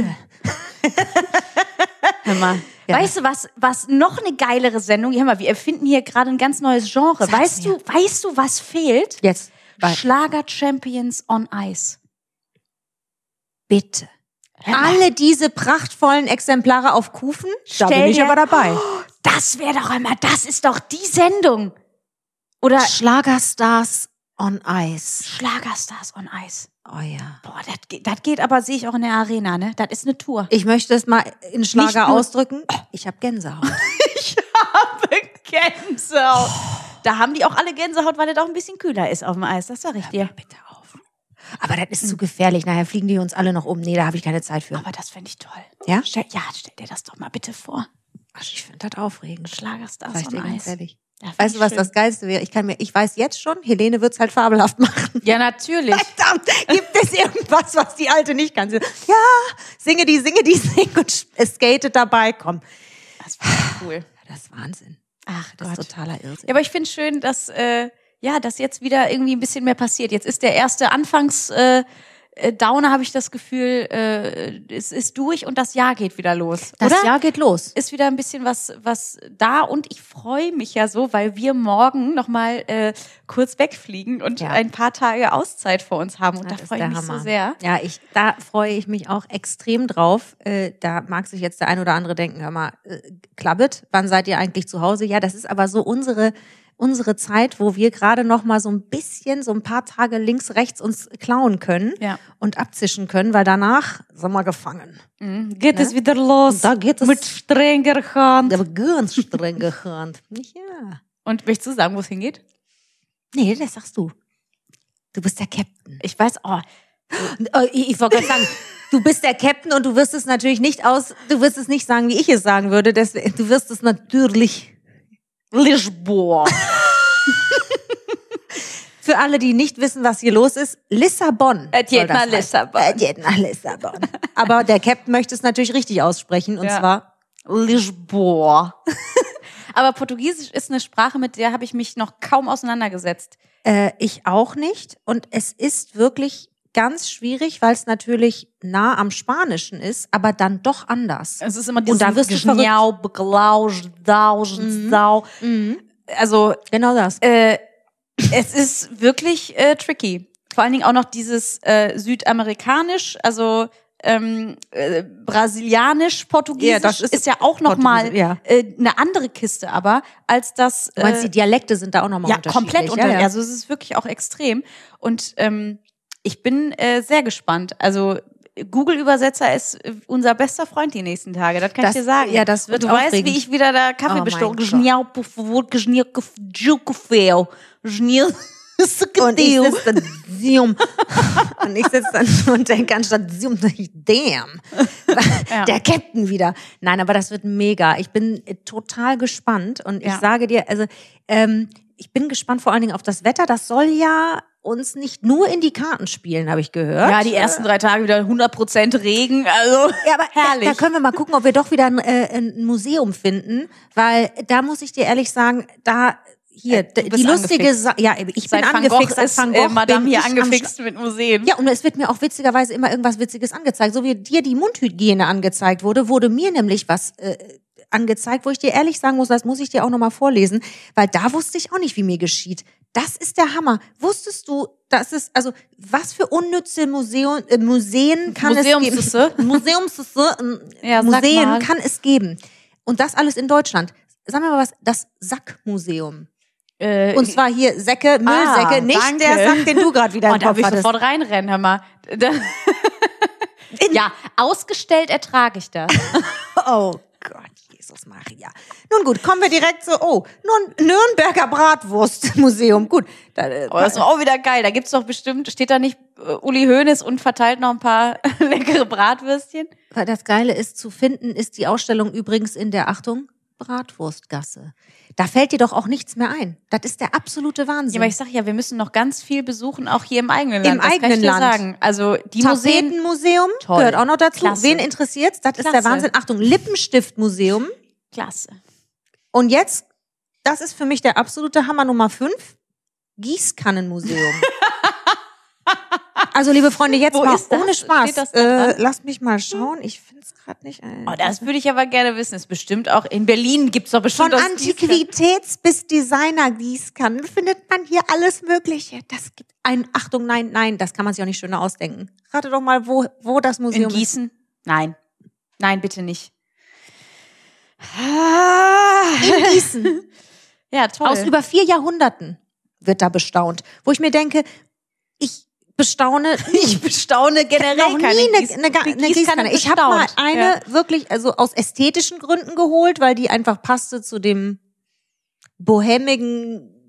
Hör mal. Ja. Weißt du, was noch eine geilere Sendung? Hör mal, wir erfinden hier gerade ein ganz neues Genre. Sag's Weißt du, was fehlt? Jetzt. Schlager-Champions on Ice. Bitte. Alle diese prachtvollen Exemplare auf Kufen, da Stell bin ich dir- aber dabei. Das wäre doch einmal, das ist doch die Sendung. Oder Schlagerstars on Ice. Schlagerstars on Ice. Oh ja. Boah, das geht aber, sehe ich auch in der Arena, ne? Das ist eine Tour. Ich möchte es mal in Nicht Schlager nur- ausdrücken. Ich habe Gänsehaut. Ich habe Gänsehaut. Da haben die auch alle Gänsehaut, weil es auch ein bisschen kühler ist auf dem Eis, das sag ich dir. Bitte auf. Aber das ist zu gefährlich. Nachher fliegen die uns alle noch um. Nee, da habe ich keine Zeit für. Aber das fände ich toll. Ja? Stell dir das doch mal bitte vor. Ach, ich finde das aufregend. Schlagerstars Sag ich dir on ganz Eis. ehrlich. Ja, find Weißt ich du, was schön. das Geilste wäre? Ich weiß jetzt schon, Helene wird's halt fabelhaft machen. Ja, natürlich. Verdammt, gibt es irgendwas, was die Alte nicht kann? Sie, ja, singe die und es skatet dabei. Komm, Das war cool. das ist Wahnsinn. Ach Das Gott. ist totaler Irrsinn. Ja, aber ich finde schön, dass dass jetzt wieder irgendwie ein bisschen mehr passiert. Jetzt ist der erste Downer, habe ich das Gefühl, es ist durch und das Jahr geht wieder los. Das oder? Jahr geht los. Ist wieder ein bisschen was da und ich freue mich ja so, weil wir morgen nochmal kurz wegfliegen und Ja. ein paar Tage Auszeit vor uns haben und Das da ist freue ich der mich Hammer. so sehr. Ja, da freue ich mich auch extrem drauf. Da mag sich jetzt der ein oder andere denken, hör mal, Klabbet, wann seid ihr eigentlich zu Hause? Ja, das ist aber so unsere Zeit, wo wir gerade noch mal so ein bisschen, so ein paar Tage links, rechts uns klauen können Ja. und abzischen können, weil danach sind wir gefangen. Geht es wieder los Da geht es mit strenger Hand. aber ganz streng gehand. Ja. Und möchtest du sagen, wo es hingeht? Nee, das sagst du. Du bist der Captain. Ich weiß, Ich wollte gerade sagen, du bist der Captain und du wirst es natürlich nicht sagen, wie ich es sagen würde. Du wirst es natürlich. Lisboa. Für alle, die nicht wissen, was hier los ist, Lissabon. Et soll geht das nach heißen. Lissabon. Et geht nach Lissabon. Aber der Captain möchte es natürlich richtig aussprechen und Ja. zwar Lisboa. Aber Portugiesisch ist eine Sprache, mit der habe ich mich noch kaum auseinandergesetzt. ich auch nicht. Und es ist wirklich ganz schwierig, weil es natürlich nah am Spanischen ist, aber dann doch anders. Es ist immer Und da wirst du verrückt. Gschniau, Beglausch, Dausch, Sau. Also Genau das. es ist wirklich tricky. Vor allen Dingen auch noch dieses Südamerikanisch, also brasilianisch, Portugiesisch Ja, das ist ja auch nochmal Portugiesisch, eine andere Kiste, aber als das Du meinst, die Dialekte sind da auch nochmal ja unterschiedlich. komplett unter. Ja. Also es ist wirklich auch extrem. Und ich bin sehr gespannt. Also Google-Übersetzer ist unser bester Freund die nächsten Tage, das kann ich dir sagen. Ja, das wird Und du weißt, aufregend. wie ich wieder da Kaffee Oh mein bestelle. Gott. Gschniau, por favor, gschniau, gschniau, gschniau. Und ich sitze dann, Zium. Und ich sitze dann und denke anstatt Zium, damn. Ja. Der Captain wieder. Nein, aber das wird mega. Ich bin total gespannt und ich Ja. sage dir, also ich bin gespannt vor allen Dingen auf das Wetter. Das soll ja uns nicht nur in die Karten spielen, habe ich gehört. Ja, die ersten 3 Tage wieder 100% Regen, also ja, aber herrlich. Da können wir mal gucken, ob wir doch wieder ein Museum finden, weil da muss ich dir ehrlich sagen, die lustige ich bin angefixt. Ist Madame hier angefixt mit Museen. Ja, und es wird mir auch witzigerweise immer irgendwas Witziges angezeigt. So wie dir die Mundhygiene angezeigt wurde mir nämlich was angezeigt, wo ich dir ehrlich sagen muss, das muss ich dir auch nochmal vorlesen, weil da wusste ich auch nicht, wie mir geschieht. Das ist der Hammer. Wusstest du, was für unnütze Museen kann es geben? Museen kann es geben. Und das alles in Deutschland. Sagen wir mal was, das Sackmuseum. Und zwar hier Säcke, Müllsäcke, nicht danke. der Sack, den du gerade wieder im da Kopf will ich hattest. sofort reinrennen, hör mal. Ja, ausgestellt ertrage ich das. Oh Gott, Jesus Maria. Nun gut, kommen wir direkt zu, Nürnberger Bratwurstmuseum. Gut. Das ist auch wieder geil. Da gibt's doch bestimmt, steht da nicht Uli Hoeneß und verteilt noch ein paar leckere Bratwürstchen? Weil das Geile ist, zu finden ist die Ausstellung übrigens in der, Achtung, Bratwurstgasse. Da fällt dir doch auch nichts mehr ein. Das ist der absolute Wahnsinn. Ja, aber ich sag ja, wir müssen noch ganz viel besuchen, auch hier im eigenen Land. Im eigenen Land. Sagen. Also die Museen. Tapetenmuseum Toll. gehört auch noch dazu. Klasse. Wen interessiert's? Das ist der Klasse. Wahnsinn. Achtung, Lippenstiftmuseum. Klasse. Und jetzt, das ist für mich der absolute Hammer Nummer 5, Gießkannenmuseum. Also, liebe Freunde, jetzt Wo mal ist das? ohne Spaß. Steht das da dran? Lasst mich mal schauen. Ich finde es gerade nicht. Oh, das würde ich aber gerne wissen. Ist bestimmt auch in Berlin gibt's doch bestimmt Von das Antiquitäts- bis Designer-Gießkannen findet man hier alles Mögliche. Das gibt Achtung, nein, das kann man sich auch nicht schöner ausdenken. Rate doch mal, wo das Museum in Gießen? Nein, bitte nicht. ist. In Gießen. Ja, toll. Aus über 4 Jahrhunderten wird da bestaunt. Wo ich mir denke, ich bestaune generell noch keine nie eine Gießkanne. Ich habe mal eine wirklich, also aus ästhetischen Gründen geholt, weil die einfach passte zu dem bohemigen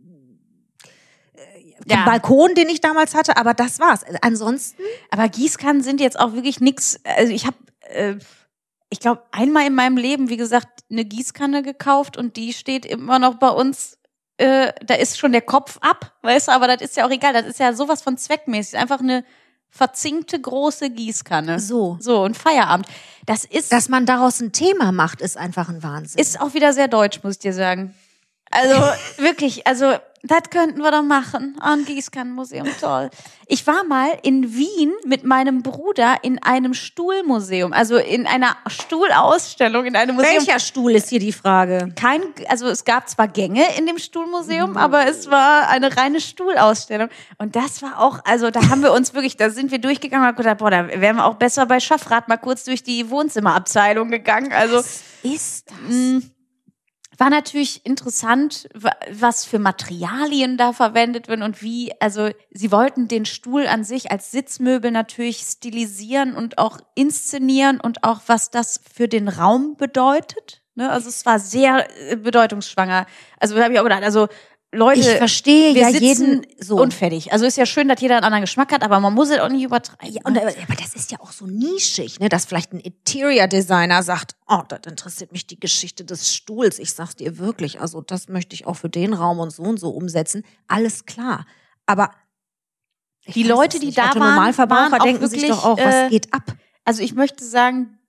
Balkon, den ich damals hatte, aber das war's. Ansonsten. Aber Gießkannen sind jetzt auch wirklich nix. Also ich habe, ich glaube, einmal in meinem Leben, wie gesagt, eine Gießkanne gekauft und die steht immer noch bei uns. Da ist schon der Kopf ab, weißt du, aber das ist ja auch egal. Das ist ja sowas von zweckmäßig. Einfach eine verzinkte große Gießkanne. So, und Feierabend. Das ist. Dass man daraus ein Thema macht, ist einfach ein Wahnsinn. Ist auch wieder sehr deutsch, muss ich dir sagen. Also wirklich, das könnten wir doch machen. Ein Gießkannenmuseum, toll. Ich war mal in Wien mit meinem Bruder in einem Stuhlmuseum, also in einer Stuhlausstellung in einem Museum. Welcher Stuhl ist hier die Frage? Es gab zwar Gänge in dem Stuhlmuseum, aber es war eine reine Stuhlausstellung. Und das war auch, da haben wir uns wirklich, da sind wir durchgegangen und haben gedacht, boah, da wären wir auch besser bei Schaffrath mal kurz durch die Wohnzimmerabteilung gegangen. Was ist das? War natürlich interessant, was für Materialien da verwendet werden und wie, sie wollten den Stuhl an sich als Sitzmöbel natürlich stilisieren und auch inszenieren und auch was das für den Raum bedeutet. Ne? Also es war sehr bedeutungsschwanger. Also da habe ich auch gedacht, Leute, ich verstehe wir ja sitzen jeden so unfertig. Also ist ja schön, dass jeder einen anderen Geschmack hat, aber man muss es auch nicht übertreiben. Ja, aber das ist ja auch so nischig, ne, dass vielleicht ein Interior-Designer sagt, oh, das interessiert mich die Geschichte des Stuhls. Ich sag's dir wirklich, das möchte ich auch für den Raum und so umsetzen. Alles klar. Aber die Leute, die da waren, Normalverbraucher waren denken wirklich, sich doch auch, was geht ab? Also ich möchte sagen,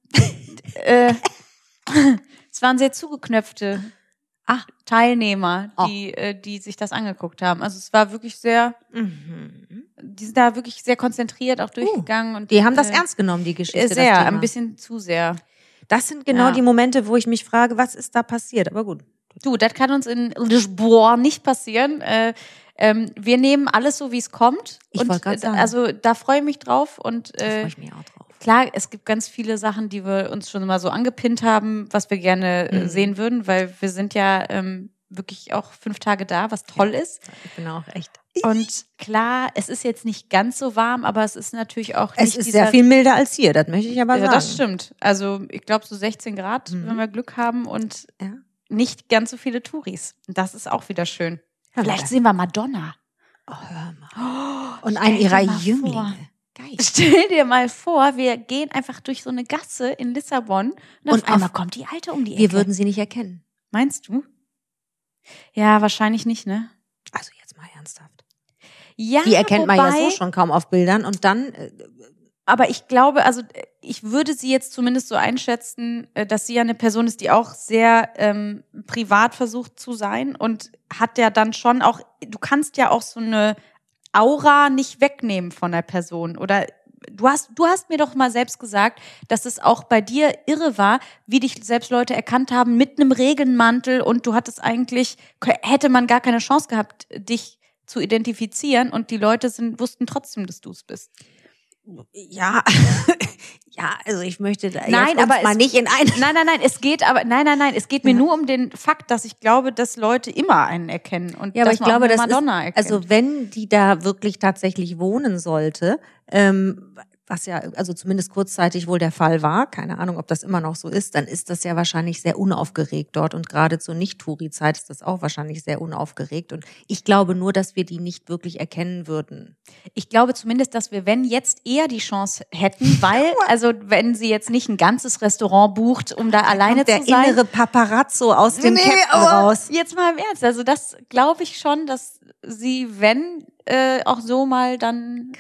es waren sehr zugeknöpfte Teilnehmer, die sich das angeguckt haben. Also es war wirklich sehr, die sind da wirklich sehr konzentriert auch durchgegangen. Und die haben das ernst genommen, die Geschichte. Sehr, das Thema. ein bisschen zu sehr. Das sind genau die Momente, wo ich mich frage, was ist da passiert? Aber gut. Du, das kann uns in Lisboa nicht passieren. Wir nehmen alles so, wie es kommt. Ich wollte gerade sagen. Da freue ich mich drauf. Und da freue ich mich auch drauf. Klar, es gibt ganz viele Sachen, die wir uns schon mal so angepinnt haben, was wir gerne sehen würden, weil wir sind ja wirklich auch 5 Tage da, was toll ist. Ich bin auch echt. Und klar, es ist jetzt nicht ganz so warm, aber es ist natürlich auch nicht Es ist sehr viel milder als hier, das möchte ich aber sagen. Ja, das stimmt. Also ich glaube so 16 Grad, wenn wir Glück haben und nicht ganz so viele Touris. Das ist auch wieder schön. Vielleicht sehen wir Madonna. Oh, hör mal. Und einen ihrer Jünglinge. Geil. Stell dir mal vor, wir gehen einfach durch so eine Gasse in Lissabon und auf einmal kommt die Alte um die Ecke. Wir würden sie nicht erkennen. Meinst du? Ja, wahrscheinlich nicht, ne? Ernsthaft. Ja, Die erkennt man ja so wobei- schon kaum auf Bildern und dann Aber ich glaube, also ich würde sie jetzt zumindest so einschätzen, dass sie ja eine Person ist, die auch sehr privat versucht zu sein und hat ja dann schon auch, du kannst ja auch so eine Aura nicht wegnehmen von der Person. Oder du hast mir doch mal selbst gesagt, dass es auch bei dir irre war, wie dich selbst Leute erkannt haben mit einem Regenmantel und du hattest eigentlich, hätte man gar keine Chance gehabt, dich zu identifizieren und die Leute wussten trotzdem, dass du es bist. ja, ja, also ich möchte da Nein, jetzt uns aber mal es- nicht in eine. Nein, es geht mir nur um den Fakt, dass ich glaube, dass Leute immer einen erkennen und Ja, aber dass ich man glaube, auch eine das Madonna ist, erkennt. also wenn die da wirklich tatsächlich wohnen sollte, was ja also zumindest kurzzeitig wohl der Fall war, keine Ahnung, ob das immer noch so ist, dann ist das ja wahrscheinlich sehr unaufgeregt dort und gerade zur Nicht-Touri-Zeit ist das auch wahrscheinlich sehr unaufgeregt und ich glaube nur, dass wir die nicht wirklich erkennen würden. Ich glaube zumindest, dass wir, wenn jetzt eher die Chance hätten, weil, also wenn sie jetzt nicht ein ganzes Restaurant bucht, um da alleine Der zu sein. innere Paparazzo aus dem Nee, Captain aber raus. Jetzt mal im Ernst, also das glaube ich schon, dass sie, wenn, auch so mal dann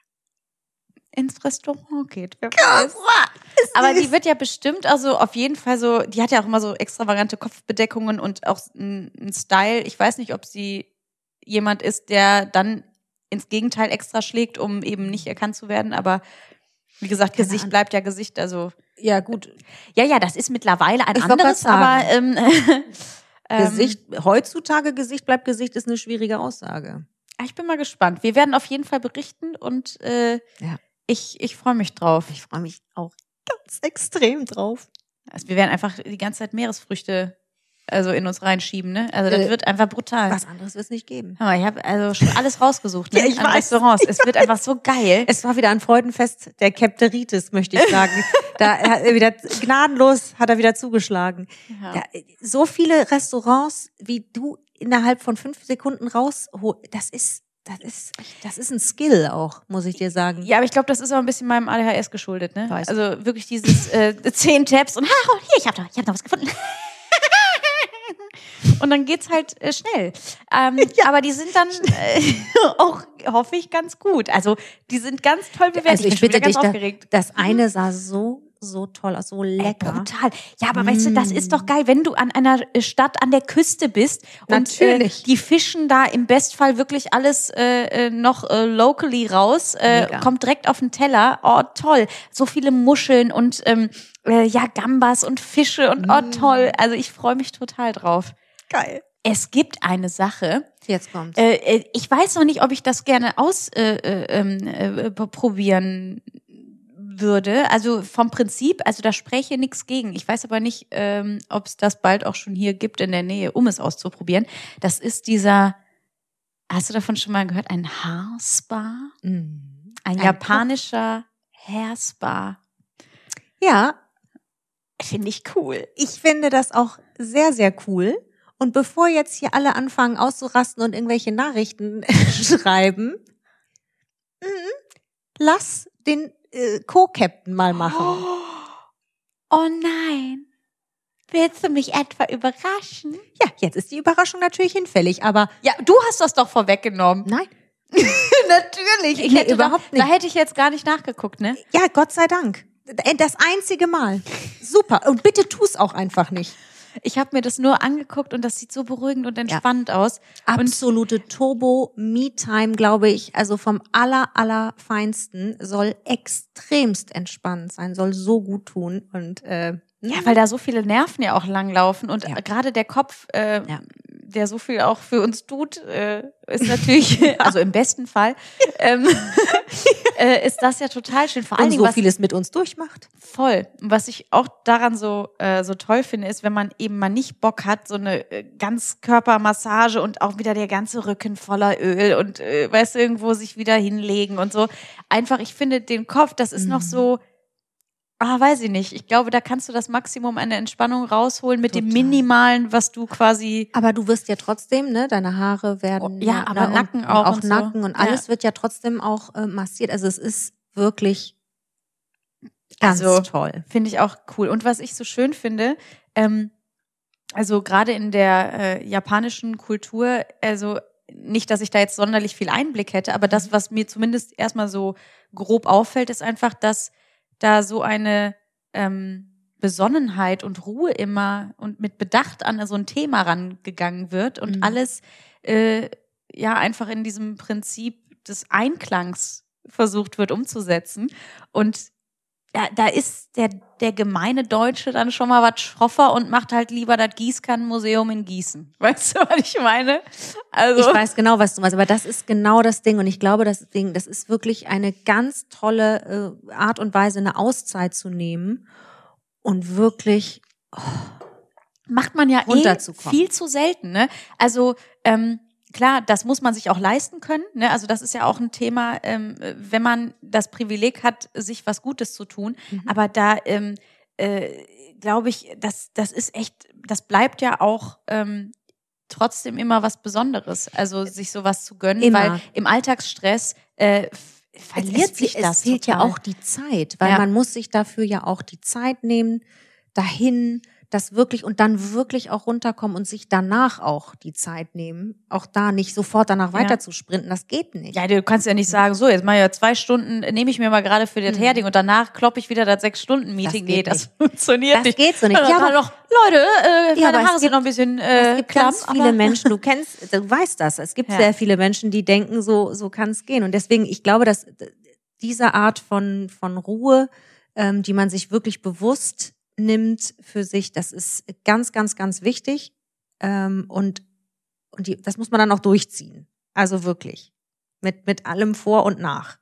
ins Restaurant geht. Wer weiß. Aber die wird ja bestimmt, also auf jeden Fall so, die hat ja auch immer so extravagante Kopfbedeckungen und auch einen Style. Ich weiß nicht, ob sie jemand ist, der dann ins Gegenteil extra schlägt, um eben nicht erkannt zu werden. Aber wie gesagt, Keine Gesicht Ahnung. bleibt ja Gesicht. Also Ja, gut. ja, das ist mittlerweile ein Ich wollt anderes, grad sagen. aber Gesicht, heutzutage Gesicht bleibt Gesicht ist eine schwierige Aussage. ich bin mal gespannt. Wir werden auf jeden Fall berichten und Ja. ich freue mich drauf. Ich freue mich auch ganz extrem drauf. Also wir werden einfach die ganze Zeit Meeresfrüchte also in uns reinschieben, ne? Also das wird einfach brutal. Was anderes wird es nicht geben. Hör mal, ich habe also schon alles rausgesucht, ne? Ja, ich An weiß. Restaurants. Es wird einfach so geil. Es war wieder ein Freudenfest der Capteritis, möchte ich sagen. Da hat er wieder gnadenlos hat er wieder zugeschlagen. Ja. Da, so viele Restaurants, wie du innerhalb von 5 Sekunden rausholst, das ist ein Skill auch, muss ich dir sagen. Ja, aber ich glaube, das ist auch ein bisschen meinem ADHS geschuldet, ne? Weiß. Also wirklich dieses 10 Tabs und hier, ich hab noch was gefunden. Und dann geht's halt schnell. Aber die sind dann auch, hoffe ich, ganz gut. Also die sind ganz toll bewertet. Also ich bin schon bitte wieder dich, ganz aufgeregt. das eine sah so toll aus, so Ey, lecker. brutal. Ja, aber weißt du, das ist doch geil, wenn du an einer Stadt an der Küste bist und Natürlich. die fischen da im Bestfall wirklich alles noch locally raus, Mega. kommt direkt auf den Teller. Oh, toll. So viele Muscheln und ja, Gambas und Fische und oh, toll. Also ich freue mich total drauf. Geil. Es gibt eine Sache, Jetzt kommt's. ich weiß noch nicht, ob ich das gerne probieren würde. Also vom Prinzip, also da spräche nichts gegen. Ich weiß aber nicht, ob es das bald auch schon hier gibt in der Nähe, um es auszuprobieren. Das ist dieser, hast du davon schon mal gehört, ein Haarspa? Ein japanischer Haarspa. Ja, Finde ich cool. ich finde das auch sehr, sehr cool. Und bevor jetzt hier alle anfangen auszurasten und irgendwelche Nachrichten schreiben, lass den Co-Captain mal machen. Oh nein. Willst du mich etwa überraschen? Ja, jetzt ist die Überraschung natürlich hinfällig, aber Ja, du hast das doch vorweggenommen. nein. Natürlich. Ich Nee, hätte überhaupt da nicht. hätte ich jetzt gar nicht nachgeguckt, ne? Ja, Gott sei Dank. Das einzige Mal. Super. Und bitte tu's auch einfach nicht. Ich habe mir das nur angeguckt und das sieht so beruhigend und entspannend aus. Absolute Turbo-Me-Time, glaube ich. Also vom allerfeinsten, soll extremst entspannt sein, soll so gut tun. Und Ja, weil da so viele Nerven ja auch langlaufen und Ja. gerade der Kopf, der so viel auch für uns tut, ist natürlich, also im besten Fall, ist das ja total schön. Vor allen und Dingen, so was vieles mit uns durchmacht. voll. Und was ich auch daran so toll finde, ist, wenn man eben mal nicht Bock hat, so eine Ganzkörpermassage und auch wieder der ganze Rücken voller Öl und weißt du, irgendwo sich wieder hinlegen und so. Einfach, ich finde den Kopf, das ist noch so, weiß ich nicht. Ich glaube, da kannst du das Maximum an der Entspannung rausholen mit dem Total. Minimalen, was du quasi. Aber du wirst ja trotzdem, ne, deine Haare werden. Oh, ja, aber Nacken auch auch und so. Nacken und alles wird ja trotzdem auch massiert. Also es ist wirklich ganz toll. Finde ich auch cool. Und was ich so schön finde, also gerade in der japanischen Kultur, also nicht, dass ich da jetzt sonderlich viel Einblick hätte, aber das, was mir zumindest erstmal so grob auffällt, ist einfach, dass da so eine Besonnenheit und Ruhe immer und mit Bedacht an so ein Thema rangegangen wird und alles einfach in diesem Prinzip des Einklangs versucht wird umzusetzen. Und ja, da ist der gemeine Deutsche dann schon mal was schroffer und macht halt lieber das Gießkannenmuseum in Gießen. Weißt du, was ich meine? Also ich weiß genau, was du meinst, aber das ist genau das Ding. Und ich glaube, das ist wirklich eine ganz tolle Art und Weise, eine Auszeit zu nehmen und wirklich macht man ja runterzukommen. Viel zu selten. Ne? Also klar, das muss man sich auch leisten können. Ne? Also das ist ja auch ein Thema, wenn man das Privileg hat, sich was Gutes zu tun. Aber da glaube ich, das ist echt, das bleibt ja auch trotzdem immer was Besonderes. Also sich sowas zu gönnen, Immer. weil im Alltagsstress verliert sich das. Es fehlt ja total. auch die Zeit, weil man muss sich dafür ja auch die Zeit nehmen, dahin, das wirklich und dann wirklich auch runterkommen und sich danach auch die Zeit nehmen, auch da nicht sofort danach weiter zu sprinten, das geht nicht. Ja, du kannst ja nicht sagen, so, jetzt mal ja 2 Stunden, nehme ich mir mal gerade für das Herding und danach kloppe ich wieder das 6-Stunden-Meeting. Nee, das funktioniert nicht. Das geht so nicht. Ja, aber Leute, meine Haare es sind noch ein bisschen es gibt klamm, ganz viele Menschen, du weißt das, es gibt sehr viele Menschen, die denken, so kann es gehen. Und deswegen, ich glaube, dass diese Art von Ruhe, die man sich wirklich bewusst nimmt für sich, das ist ganz, ganz, ganz wichtig. Und das muss man dann auch durchziehen. Also wirklich. Mit allem vor und nach.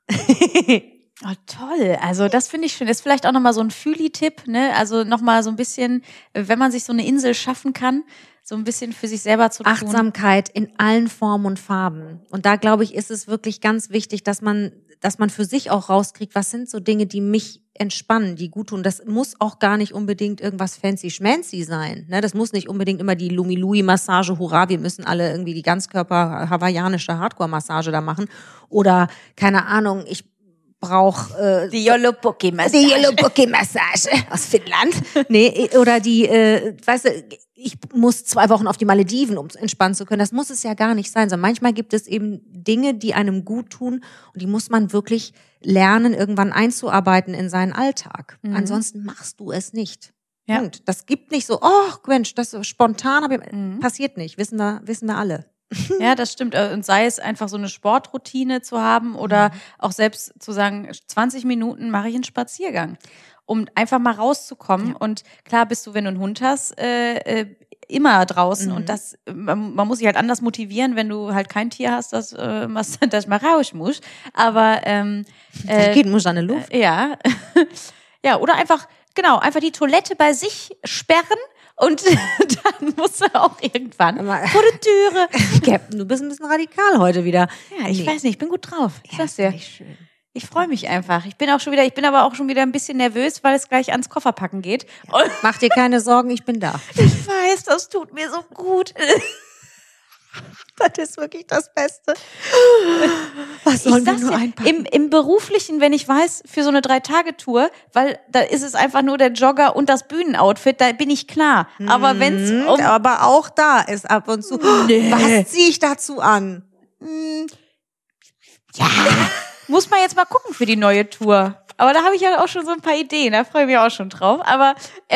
Oh, toll. Also das finde ich schön. Ist vielleicht auch nochmal so ein Fühli-Tipp, ne? Also nochmal so ein bisschen, wenn man sich so eine Insel schaffen kann, so ein bisschen für sich selber zu tun. Achtsamkeit in allen Formen und Farben. Und da, glaube ich, ist es wirklich ganz wichtig, dass man für sich auch rauskriegt, was sind so Dinge, die mich entspannen, die gut tun. Das muss auch gar nicht unbedingt irgendwas fancy-schmancy sein. Ne? Das muss nicht unbedingt immer die Lumi-Lui-Massage, hurra, wir müssen alle irgendwie die ganzkörper-hawaiianische Hardcore-Massage da machen. Oder, keine Ahnung, ich brauche die Jolopuki-Massage. Die Jolopuki-Massage aus Finnland. Nee, oder die, weißt du, ich muss 2 Wochen auf die Malediven, um entspannen zu können. Das muss es ja gar nicht sein. Sondern manchmal gibt es eben Dinge, die einem gut tun und die muss man wirklich lernen, irgendwann einzuarbeiten in seinen Alltag. Ansonsten machst du es nicht. Ja. Punkt. Das gibt nicht so, oh Mensch, das ist spontan, passiert nicht, wissen wir alle. Ja, das stimmt. Und sei es einfach so eine Sportroutine zu haben oder auch selbst zu sagen, 20 Minuten mache ich einen Spaziergang, um einfach mal rauszukommen. Ja. Und klar bist du, wenn du einen Hund hast, immer draußen. Und das, man muss sich halt anders motivieren, wenn du halt kein Tier hast, das mal raus muss. Aber geht muss an der Luft. Ja. Ja, oder einfach die Toilette bei sich sperren. Und dann musst du auch irgendwann vor die Türe. Captain, du bist ein bisschen radikal heute wieder. Ja, ich weiß nicht, ich bin gut drauf. Ich sag's dir. Schön. Ich freue mich einfach. Ich bin aber auch schon wieder ein bisschen nervös, weil es gleich ans Kofferpacken geht. Ja, mach dir keine Sorgen, ich bin da. Ich weiß, das tut mir so gut. Das ist wirklich das Beste. Was sollen wir nur einpacken? Im Beruflichen, wenn ich weiß, für so eine 3-Tage-Tour, weil da ist es einfach nur der Jogger und das Bühnenoutfit, da bin ich klar. Aber wenn's aber auch da ist ab und zu, was ziehe ich dazu an? Ja, muss man jetzt mal gucken für die neue Tour. Aber da habe ich ja auch schon so ein paar Ideen, da freue ich mich auch schon drauf. Aber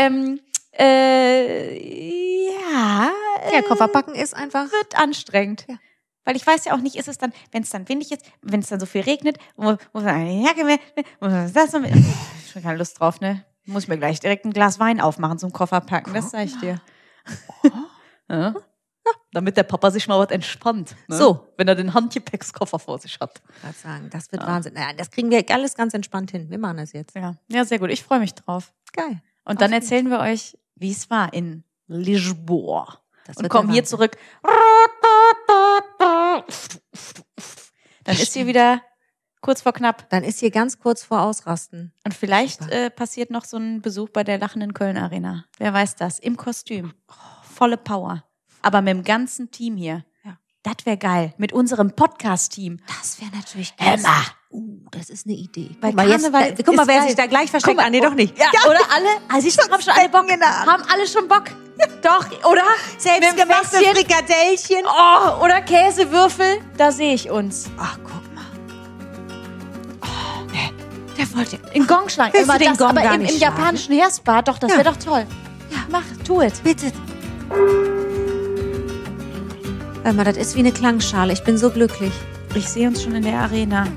ja, Kofferpacken ist einfach. Wird anstrengend. Ja. Weil ich weiß ja auch nicht, ist es dann, wenn es dann windig ist, wenn es dann so viel regnet, muss man eine Jacke mehr, muss man das noch mit. Ich hab schon keine Lust drauf, ne? Muss ich mir gleich direkt ein Glas Wein aufmachen zum Kofferpacken, das sag ich dir. Ja. Damit der Papa sich mal was entspannt. Ne? So. Wenn er den Handgepäckskoffer vor sich hat. Ich würde sagen, das wird Wahnsinn. Naja, das kriegen wir alles ganz entspannt hin. Wir machen das jetzt. Ja, sehr gut. Ich freue mich drauf. Geil. Und dann erzählen wir euch, wie es war in Lisboa. Und kommen hier zurück. Dann ist hier wieder kurz vor knapp. Dann ist hier ganz kurz vor Ausrasten. Und vielleicht passiert noch so ein Besuch bei der lachenden Köln Arena. Wer weiß das? Im Kostüm. Volle Power. Aber mit dem ganzen Team hier. Ja. Das wäre geil. Mit unserem Podcast-Team. Das wäre natürlich geil. Emma. Das ist eine Idee. Weil Guck mal, Karneval guck mal, ist wer geil. sich da gleich versteckt. Guck mal, Nee, doch nicht. Ja, oder alle? Also ich haben schon alle Bock. Haben alle schon Bock? Doch, oder? Selbstgemachte Mit einem Fässchen. Frikadellchen. Oh, oder Käsewürfel. Da sehe ich uns. Ach, guck mal. Der wollte... In Gong schlagen. Willst du Immer den das, Gong aber gar im nicht japanischen Heeresbad, doch, das Ja. wäre doch toll. Ja, mach, tu es. Bitte. Warte mal, das ist wie eine Klangschale. Ich bin so glücklich. Ich sehe uns schon in der Arena.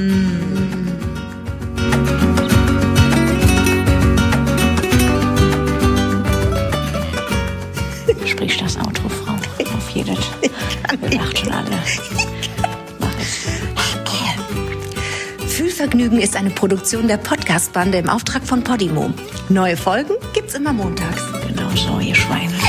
Sprich das Auto, Frau. Auf jedes. Wir lacht schon alle. Mach es. Fühlvergnügen ist eine Produktion der Podcast-Bande im Auftrag von Podimo. Neue Folgen gibt's immer montags. Genau so, ihr Schweine.